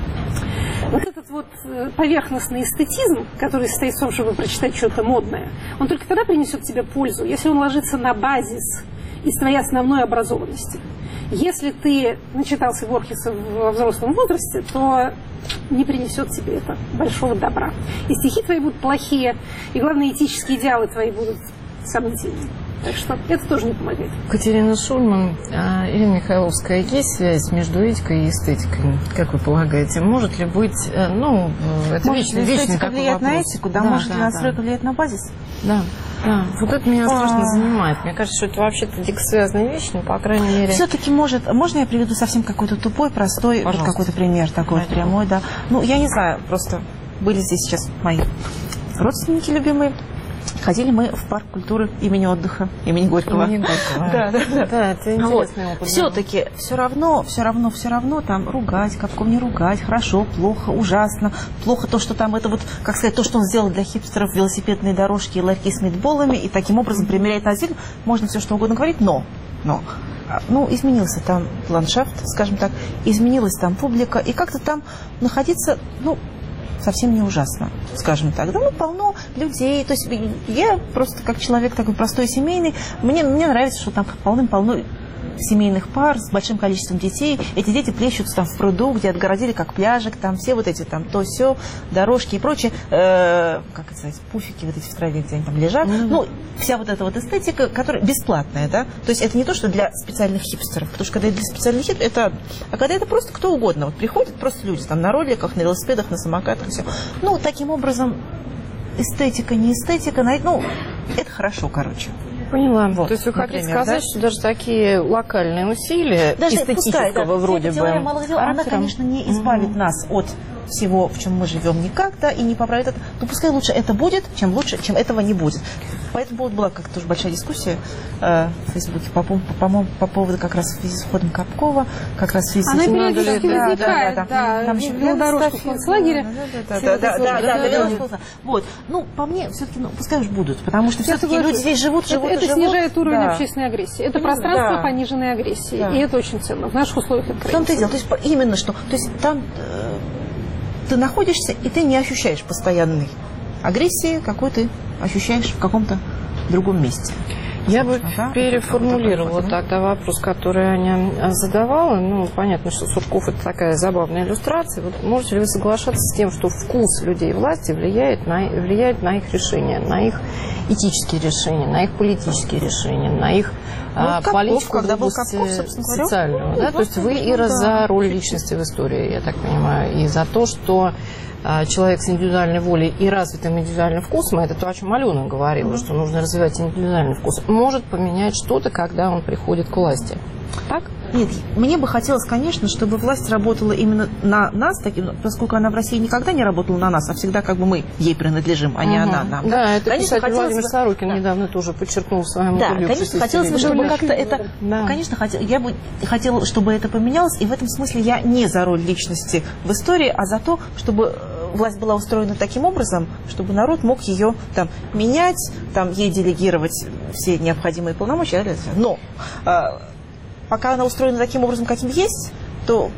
Вот этот вот поверхностный эстетизм, который состоит в том, чтобы прочитать что-то модное, он только тогда принесет тебе пользу, если он ложится на базис из твоей основной образованности. Если ты начитался Борхеса во взрослом возрасте, то не принесет тебе это большого добра. И стихи твои будут плохие, и, главное, этические идеалы твои будут сомнительные. Так что это тоже не помогает. Катерина Шульман, а, Ирина Михайловская, есть связь между этикой и эстетикой? Как вы полагаете? Может ли быть, ну, это может вечный, ли вечный эстетика такой влияет вопрос. на этику? Да, да может да, ли да. настройка влиять на базис? Да. Да, вот это меня страшно занимает. Мне кажется, что это вообще-то дико связанная вещь, но, по крайней мере... Все-таки может... Можно я приведу совсем какой-то тупой, простой, вот какой-то пример такой вот прямой, да? Ну, я не знаю, просто были здесь сейчас мои родственники любимые. Ходили мы в парк культуры имени отдыха, имени Горького. Имени Горького. Да, да, да. Да, это интересный вот. опыт. Все-таки все равно, все равно, все равно там ругать, капком не ругать, хорошо, плохо, ужасно. Плохо то, что там это вот, как сказать, то, что он сделал для хипстеров, велосипедные дорожки и ларьки с митболами, и таким образом примеряет на зелень. Можно все что угодно говорить, но, но, ну, изменился там ландшафт, скажем так, изменилась там публика, и как-то там находиться, ну, совсем не ужасно, скажем так. Да, ну, полно людей. То есть я просто как человек такой простой, семейный, мне, мне нравится, что там полным-полно семейных пар с большим количеством детей. Эти дети плещутся там в пруду, где отгородили как пляжик, там все вот эти там то-сё, дорожки и прочее, э, как это сказать, пуфики вот эти в траве, где они там лежат. Mm-hmm. Ну, вся вот эта вот эстетика, которая бесплатная, да. То есть это не то, что для специальных хипстеров, потому что когда это для специальных хипстеров, это, а когда это просто кто угодно. Вот приходят просто люди там на роликах, на велосипедах, на самокатах, все. Ну, таким образом, эстетика, не эстетика, ну, это хорошо, короче. Поняла. Вот, то есть вы например, хотите сказать, да? что даже такие локальные усилия даже эстетического пускай, да, вроде бы теория малых дел, она, конечно, не избавит mm-hmm. нас от всего, в чем мы живем никогда, и не поправит это. Но пускай лучше это будет, чем лучше, чем этого не будет. По этому поводу была как-то тоже большая дискуссия э, в Фейсбуке по, по, по, по поводу как раз в связи с уходом Капкова, как раз в связи с... Она периодически возникает, да, да, да, там еще велодорожку в концлагере. Да, да, да, да, вот. Ну, по мне, все-таки, ну, пускай уж будут, потому что все-таки люди здесь живут, живут, это живут, снижает уровень да. общественной агрессии. Это пространство да. пониженной агрессии. Да. И это очень ценно. В наших условиях это В том-то и дело. То есть именно что. То есть там э, ты находишься, и ты не ощущаешь постоянной агрессии, какой ты ощущаешь в каком-то другом месте. Я бы да? переформулировала да? тогда вопрос, который Аня задавала. Ну, понятно, что Сурков – это такая забавная иллюстрация. Вот можете ли вы соглашаться с тем, что вкус людей власти влияет на, влияет на их решения, на их этические решения, на их политические решения, на их ну, а, Капков, политику когда в области был Капков, социального? Ну, да? То есть вы и да. за роль личности в истории, я так понимаю, и за то, что человек с индивидуальной волей и развитым индивидуальным вкусом, это то, о чем Алена говорила, mm-hmm. что нужно развивать индивидуальный вкус, может поменять что-то, когда он приходит к власти. Так? Нет, мне бы хотелось, конечно, чтобы власть работала именно на нас, таким, поскольку она в России никогда не работала на нас, а всегда как бы мы ей принадлежим, а не угу. она нам. Да, да? это, конечно, кстати, Владимир бы... Сорокин да. недавно тоже подчеркнул в своем Да, конечно, хотелось бы, чтобы как-то это... Да. Конечно, хотел, я бы хотела, чтобы это поменялось, и в этом смысле я не за роль личности в истории, а за то, чтобы власть была устроена таким образом, чтобы народ мог ее там менять, там, ей делегировать все необходимые полномочия. Но... Пока она устроена таким образом, каким есть, то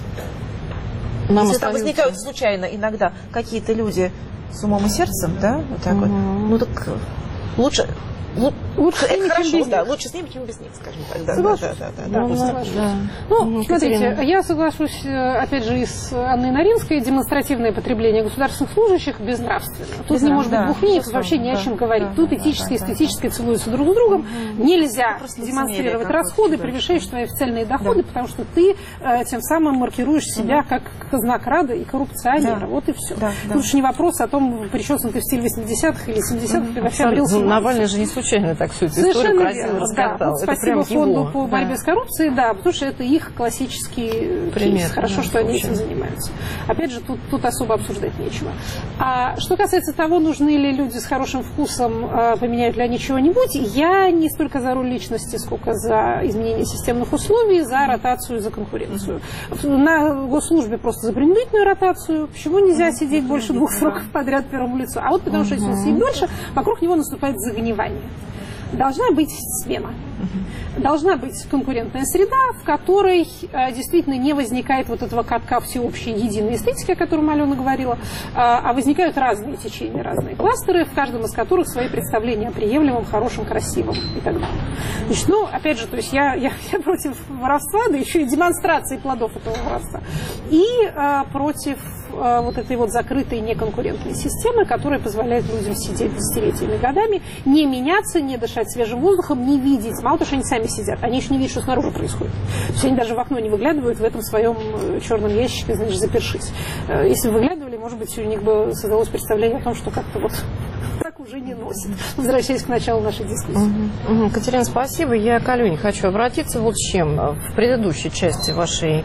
Нам если там возникают случайно иногда какие-то люди с умом и сердцем, да, вот так угу. вот, ну так лучше... Лучше с ними, хорошо, чем без да, них. Лучше с ними, чем без них, скажем так. Да, да, да, да, да, ну, да, да. Ну, ну, смотрите, Катерина. Я соглашусь, опять же, и с Анной Наринской, демонстративное потребление государственных служащих безнравственно. Тут Безнрав... не может быть да, двух мнений, вообще ни о чем да, говорить. Да, Тут да, этическое да, и эстетическое да, целуются друг с другом. Угу. Нельзя демонстрировать расходы, превышающие твои официальные доходы, да. потому что ты э, тем самым маркируешь себя угу. как знак-рада и коррупционера. Да. Вот и все. Да, да. Тут уж не вопрос о том, причесан ты в стиле восьмидесятых или семидесятых, ты вообще обрелся. Навальный же не случайно так всю эту историю красиво раскатал. Да, вот спасибо фонду его. по борьбе да. с коррупцией, да, потому что это их классический Пример, кейс. Хорошо, да, что они этим занимаются. Опять же, тут, тут особо обсуждать нечего. А что касается того, нужны ли люди с хорошим вкусом, а, поменяют ли они чего-нибудь, я не столько за роль личности, сколько за изменение системных условий, за ротацию, за конкуренцию. На госслужбе просто за принудительную ротацию. Почему нельзя сидеть больше двух сроков подряд первому лицу? А вот потому что если он сидит дольше, вокруг него наступает загнивание. Должна быть смена. Должна быть конкурентная среда, в которой э, действительно не возникает вот этого катка всеобщей единой эстетики, о котором Алена говорила, э, а возникают разные течения, разные кластеры, в каждом из которых свои представления о приемлемом, хорошем, красивом и так далее. Значит, ну, опять же, то есть я, я, я против воровства, да еще и демонстрации плодов этого воровства, и э, против э, вот этой вот закрытой неконкурентной системы, которая позволяет людям сидеть десятилетиями, годами, не меняться, не дышать свежим воздухом, не видеть. Мало того, что они сами сидят, они еще не видят, что снаружи происходит. То есть они даже в окно не выглядывают в этом своем черном ящике, значит, запершись. Если бы выглядывали, может быть, у них бы создалось представление о том, что как-то вот так уже не носит. Возвращаясь к началу нашей дискуссии. Угу. Угу. Катерина, спасибо. Я к Алене хочу обратиться вот с чем. В предыдущей части вашей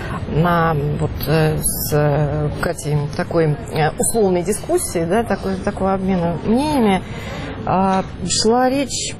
на вот с Катей такой условной дискуссии, да, такой, такого обмена мнениями, шла речь...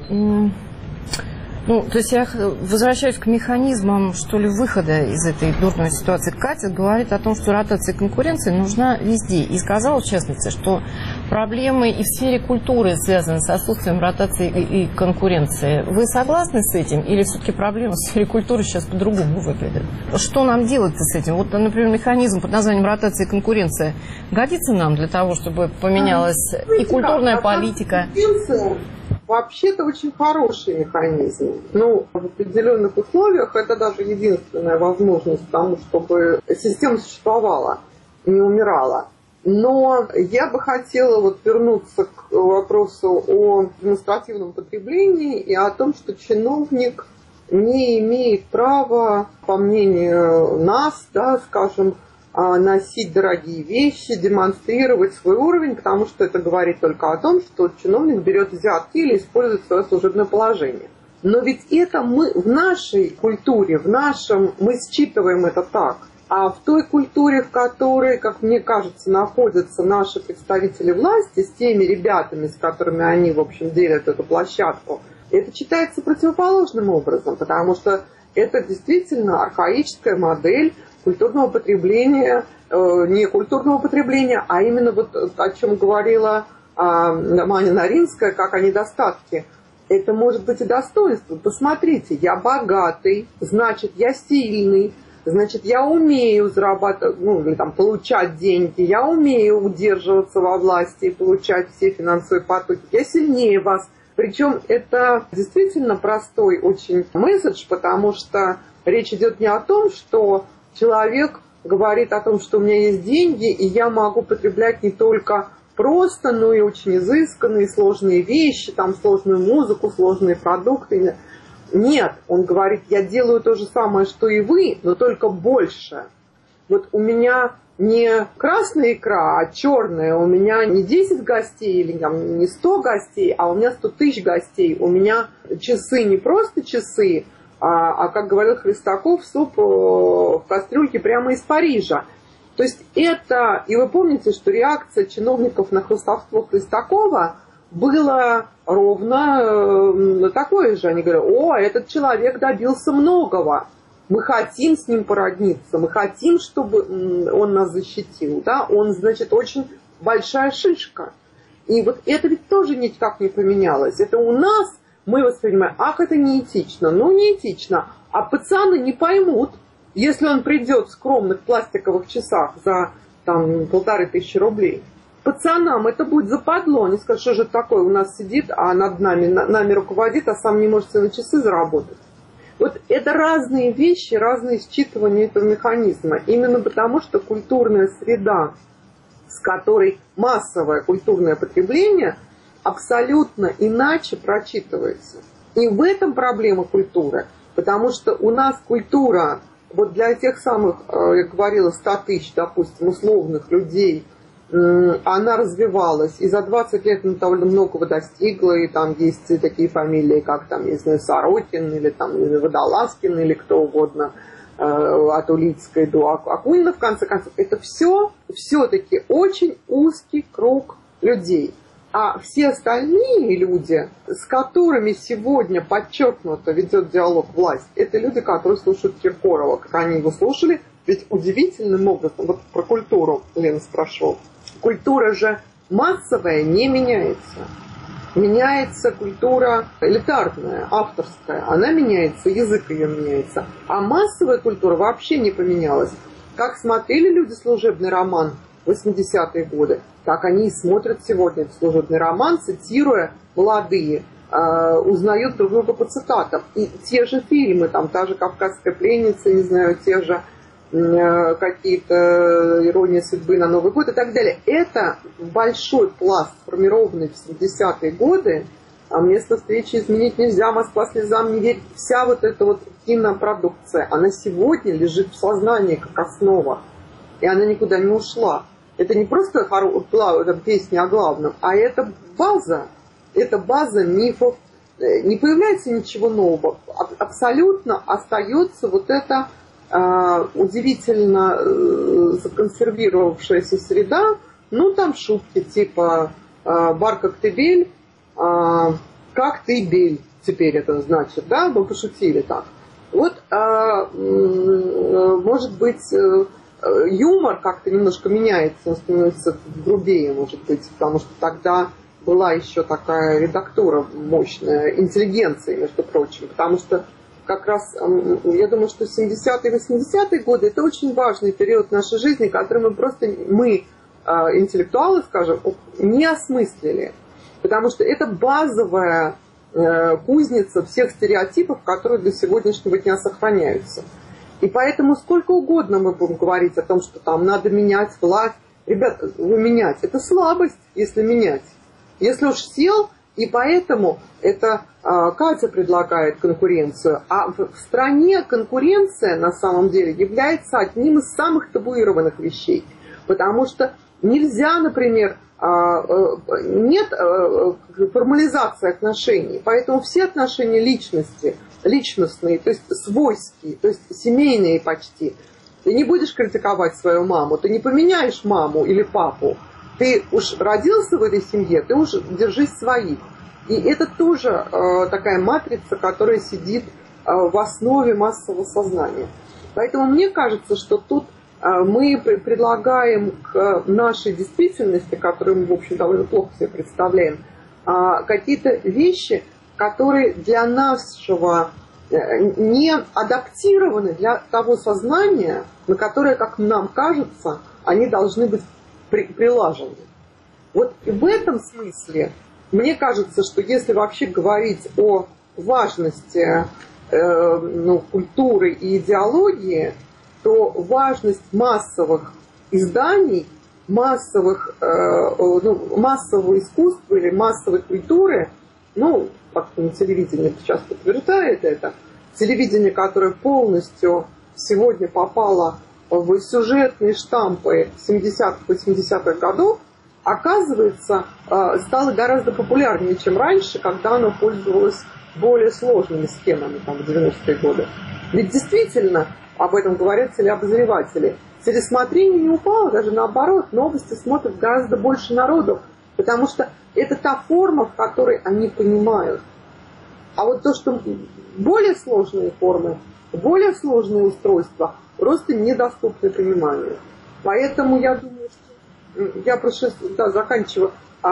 Ну, то есть я возвращаюсь к механизмам, что ли, выхода из этой дурной ситуации. Катя говорит о том, что ротация конкуренции нужна везде. И сказала, в частности, что проблемы и в сфере культуры связаны с отсутствием ротации и конкуренции. Вы согласны с этим? Или все-таки проблемы в сфере культуры сейчас по-другому выглядят? Что нам делать-то с этим? Вот, например, механизм под названием ротация и конкуренция годится нам для того, чтобы поменялась и культурная политика? Вообще-то очень хороший механизм. Ну, в определенных условиях это даже единственная возможность тому, чтобы система существовала, не умирала. Но я бы хотела вот вернуться к вопросу о демонстративном потреблении и о том, что чиновник не имеет права, по мнению нас, да, скажем, носить дорогие вещи, демонстрировать свой уровень, потому что это говорит только о том, что чиновник берет взятки или использует свое служебное положение. Но ведь это мы в нашей культуре, в нашем, мы считываем это так. А в той культуре, в которой, как мне кажется, находятся наши представители власти, с теми ребятами, с которыми они, в общем, делят эту площадку, это читается противоположным образом, потому что это действительно архаическая модель культурного потребления, э, не культурного потребления, а именно вот о чем говорила э, Аня Наринская, как о недостатке это может быть и достоинство. Посмотрите, я богатый, значит, я сильный, значит, я умею зарабатывать, ну, или там получать деньги, я умею удерживаться во власти и получать все финансовые потоки, я сильнее вас. Причем это действительно простой очень месседж, потому что речь идет не о том, что человек говорит о том, что у меня есть деньги, и я могу потреблять не только просто, но и очень изысканные, сложные вещи, там сложную музыку, сложные продукты. Нет, он говорит, я делаю то же самое, что и вы, но только больше. Вот у меня не красная икра, а черная. У меня не десять гостей или там, не сто гостей, а у меня сто тысяч гостей. У меня часы не просто часы, а, а как говорил Хлестаков, суп в кастрюльке прямо из Парижа. То есть это, и вы помните, что реакция чиновников на хвастовство Хлестакова была ровно такое же. Они говорят, о, этот человек добился многого. Мы хотим с ним породниться, мы хотим, чтобы он нас защитил. Да? Он, значит, очень большая шишка. И вот это ведь тоже никак не поменялось. Это у нас мы воспринимаем, ах, это неэтично. Ну, неэтично. А пацаны не поймут, если он придет в скромных пластиковых часах за там, полторы тысячи рублей. Пацанам это будет западло. Они скажут, что же это такое, у нас сидит, а над нами, нами руководит, а сам не может себе на часы заработать. Вот это разные вещи, разные считывания этого механизма. Именно потому, что культурная среда, с которой массовое культурное потребление, абсолютно иначе прочитывается. И в этом проблема культуры. Потому что у нас культура, вот для тех самых, я говорила, ста тысяч, допустим, условных людей, она развивалась, и за двадцать лет она довольно многого достигла, и там есть такие фамилии, как там, не знаю, Сорокин, или там или Водолазкин, или кто угодно, от Улицкой до Акунина, в конце концов. Это все все-таки очень узкий круг людей. А все остальные люди, с которыми сегодня подчеркнуто ведет диалог власть, это люди, которые слушают Киркорова, как они его слушали. Ведь удивительным образом, вот про культуру Лена спрашивала, культура же массовая не меняется. Меняется культура элитарная, авторская. Она меняется, язык ее меняется. А массовая культура вообще не поменялась. Как смотрели люди служебный роман в восьмидесятые годы, так они и смотрят сегодня этот служебный роман, цитируя молодые, э, узнают друг друга по цитатам. И те же фильмы, там та же «Кавказская пленница», не знаю, те же какие-то «Ирония судьбы» на Новый год и так далее. Это большой пласт, сформированный в семидесятые годы, а место встречи изменить нельзя, Москва слезам не верит. Вся вот эта вот кинопродукция, она сегодня лежит в сознании как основа, и она никуда не ушла. Это не просто песня о главном, а это база, это база мифов. Не появляется ничего нового. Абсолютно остается вот это удивительно законсервировавшаяся среда, ну там шутки типа бар коктебель, как ты бель, теперь это значит, да, мы пошутили так. Вот, может быть, юмор как-то немножко меняется, он становится грубее, может быть, потому что тогда была еще такая редактура мощная, интеллигенция, между прочим, потому что как раз, я думаю, что семидесятые и восьмидесятые годы это очень важный период нашей жизни, который мы просто, мы, интеллектуалы, скажем, не осмыслили. Потому что это базовая кузница всех стереотипов, которые до сегодняшнего дня сохраняются. И поэтому сколько угодно мы будем говорить о том, что там надо менять власть. Ребята, вы менять, это слабость, если менять. Если уж сел, и поэтому это а, Катя предлагает конкуренцию. А в, в стране конкуренция на самом деле является одним из самых табуированных вещей. Потому что нельзя, например, а, а, нет а, формализации отношений. Поэтому все отношения личности, личностные, то есть свойские, то есть семейные почти. Ты не будешь критиковать свою маму, ты не поменяешь маму или папу. Ты уж родился в этой семье, ты уж держись своих. И это тоже э, такая матрица, которая сидит э, в основе массового сознания. Поэтому мне кажется, что тут э, мы предлагаем к нашей действительности, которую мы, в общем, довольно плохо себе представляем, э, какие-то вещи, которые для нашего не адаптированы для того сознания, на которое, как нам кажется, они должны быть при, прилажены. Вот в этом смысле мне кажется, что если вообще говорить о важности э, ну, культуры и идеологии, то важность массовых изданий, массовых, э, ну, массового искусства или массовой культуры, ну, как на телевидении сейчас подтверждает это, телевидение, которое полностью сегодня попало в сюжетные штампы семидесятых-восьмидесятых годов, оказывается, стало гораздо популярнее, чем раньше, когда оно пользовалось более сложными схемами там, в девяностые годы. Ведь действительно, об этом говорят телеобозреватели, телесмотрение не упало, даже наоборот, новости смотрят гораздо больше народу, потому что это та форма, в которой они понимают. А вот то, что более сложные формы, более сложные устройства, просто недоступны пониманию. Поэтому я думаю, что я прошу, да, заканчиваю.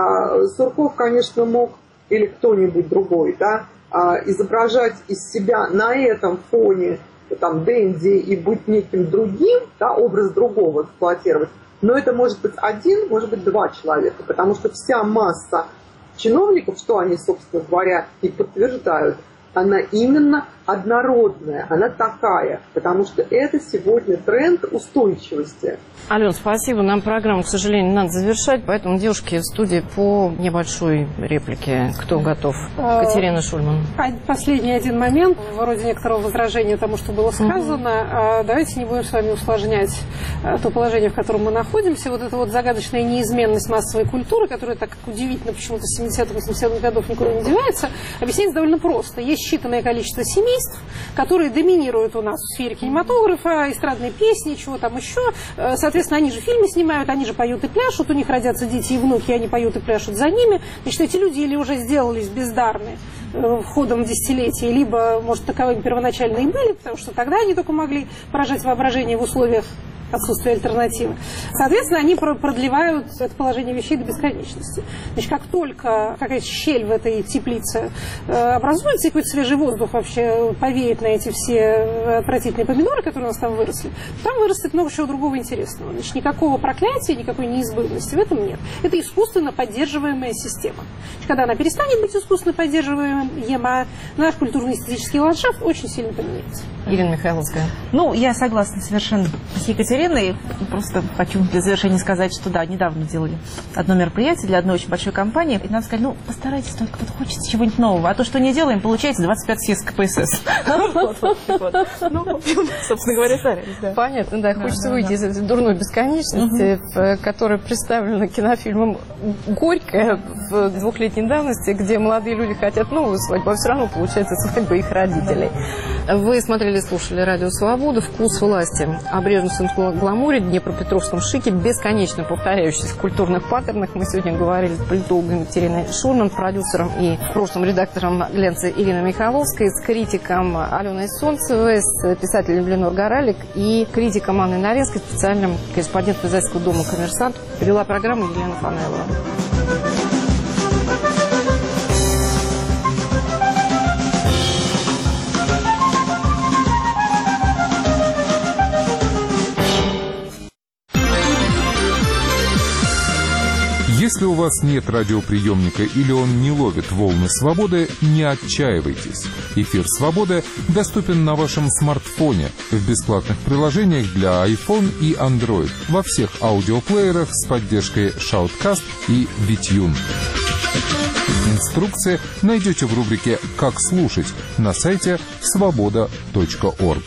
А Сурков, конечно, мог, или кто-нибудь другой, да, изображать из себя на этом фоне там, Дэнди и быть неким другим, да, образ другого эксплуатировать. Но это может быть один, может быть два человека, потому что вся масса чиновников, что они, собственно говоря, и подтверждают, она именно однородная, она такая, потому что это сегодня тренд устойчивости. Алена, спасибо. Нам программу, к сожалению, надо завершать, поэтому девушки в студии по небольшой реплике. Кто готов? Катерина Шульман. Последний один момент, вроде некоторого возражения тому, что было сказано. Угу. Давайте не будем с вами усложнять то положение, в котором мы находимся. Вот эта вот загадочная неизменность массовой культуры, которая так удивительно почему-то с семидесятых-восьмидесятых годов никуда не девается, объясняется довольно просто. Есть считанное количество семейств, которые доминируют у нас в сфере кинематографа, эстрадной песни, чего там еще. Соответственно, они же фильмы снимают, они же поют и пляшут, у них родятся дети и внуки, и они поют и пляшут за ними. Значит, эти люди или уже сделались бездарны входом в десятилетие, либо, может, таковыми первоначально и были, потому что тогда они только могли поражать воображение в условиях отсутствие альтернативы. Соответственно, они продлевают это положение вещей до бесконечности. Значит, как только какая-то щель в этой теплице образуется, и какой-то свежий воздух вообще повеет на эти все отвратительные помидоры, которые у нас там выросли, там вырастет много чего другого интересного. Значит, никакого проклятия, никакой неизбывности в этом нет. Это искусственно поддерживаемая система. Значит, когда она перестанет быть искусственно поддерживаемым, наш культурно-эстетический ландшафт очень сильно поменяется. Ирина Михайловская. Ну, я согласна совершенно с Екатериной. И просто хочу для завершения сказать, что да, недавно делали одно мероприятие для одной очень большой компании. И надо сказать, ну, постарайтесь, только кто-то хочет чего-нибудь нового. А то, что не делаем, получается двадцать пятый съезд КПСС. Ну, собственно говоря, старались. Понятно, да. Хочется выйти из этой дурной бесконечности, которая представлена кинофильмом «Горькая» в двухлетней давности, где молодые люди хотят новую свадьбу, а все равно получается свадьба их родителей. Вы смотрели и слушали «Радио Свобода», «Вкус власти», о брежневском гламуре, днепропетровском шике, бесконечно повторяющихся культурных паттернах. Мы сегодня говорили с политологом Екатериной Шульман, продюсером и в прошлом редактором «Глянца» Ириной Михайловской, с критиком Аленой Солнцевой, с писателем Ленор Горалик и критиком Анной Наренской, специальным корреспондентом издательского дома «Коммерсант». Привела программу Елена Фанелова. Если у вас нет радиоприемника или он не ловит волны свободы, не отчаивайтесь. Эфир «Свобода» доступен на вашем смартфоне в бесплатных приложениях для iPhone и Android, во всех аудиоплеерах с поддержкой Shoutcast и Витюн. Инструкции найдете в рубрике «Как слушать» на сайте свобода точка орг.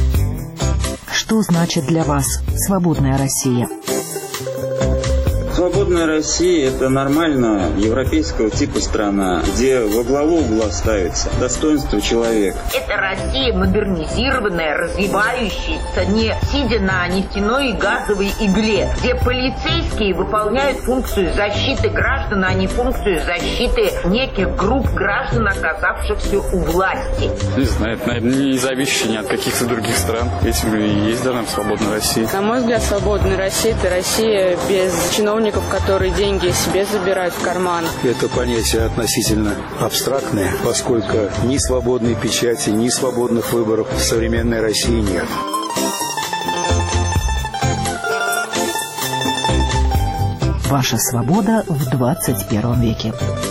Что значит для вас свободная Россия? Свобода. Свободная Россия – это нормально европейского типа страна, где во главу угла ставится достоинство человека. Это Россия модернизированная, развивающаяся, не сидя на нефтяной и газовой игле, где полицейские выполняют функцию защиты граждан, а не функцию защиты неких групп граждан, оказавшихся у власти. Не знаю, это, наверное, не зависящее ни от каких-то других стран. Этим и есть даже свободная Россия. На мой взгляд, свободная Россия – это Россия без чиновников, которые деньги себе забирают в карман. Это понятие относительно абстрактное, поскольку ни свободной печати, ни свободных выборов в современной России нет. Ваша свобода в двадцать первом веке.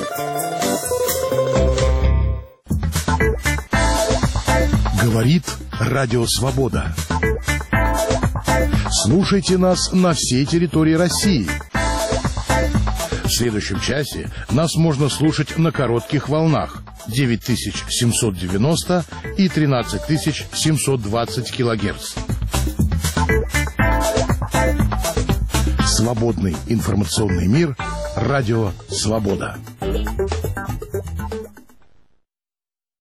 Говорит Радио Свобода. Слушайте нас на всей территории России. В следующем часе нас можно слушать на коротких волнах девять тысяч семьсот девяносто и тринадцать тысяч семьсот двадцать килогерц. Свободный информационный мир. Радио Свобода.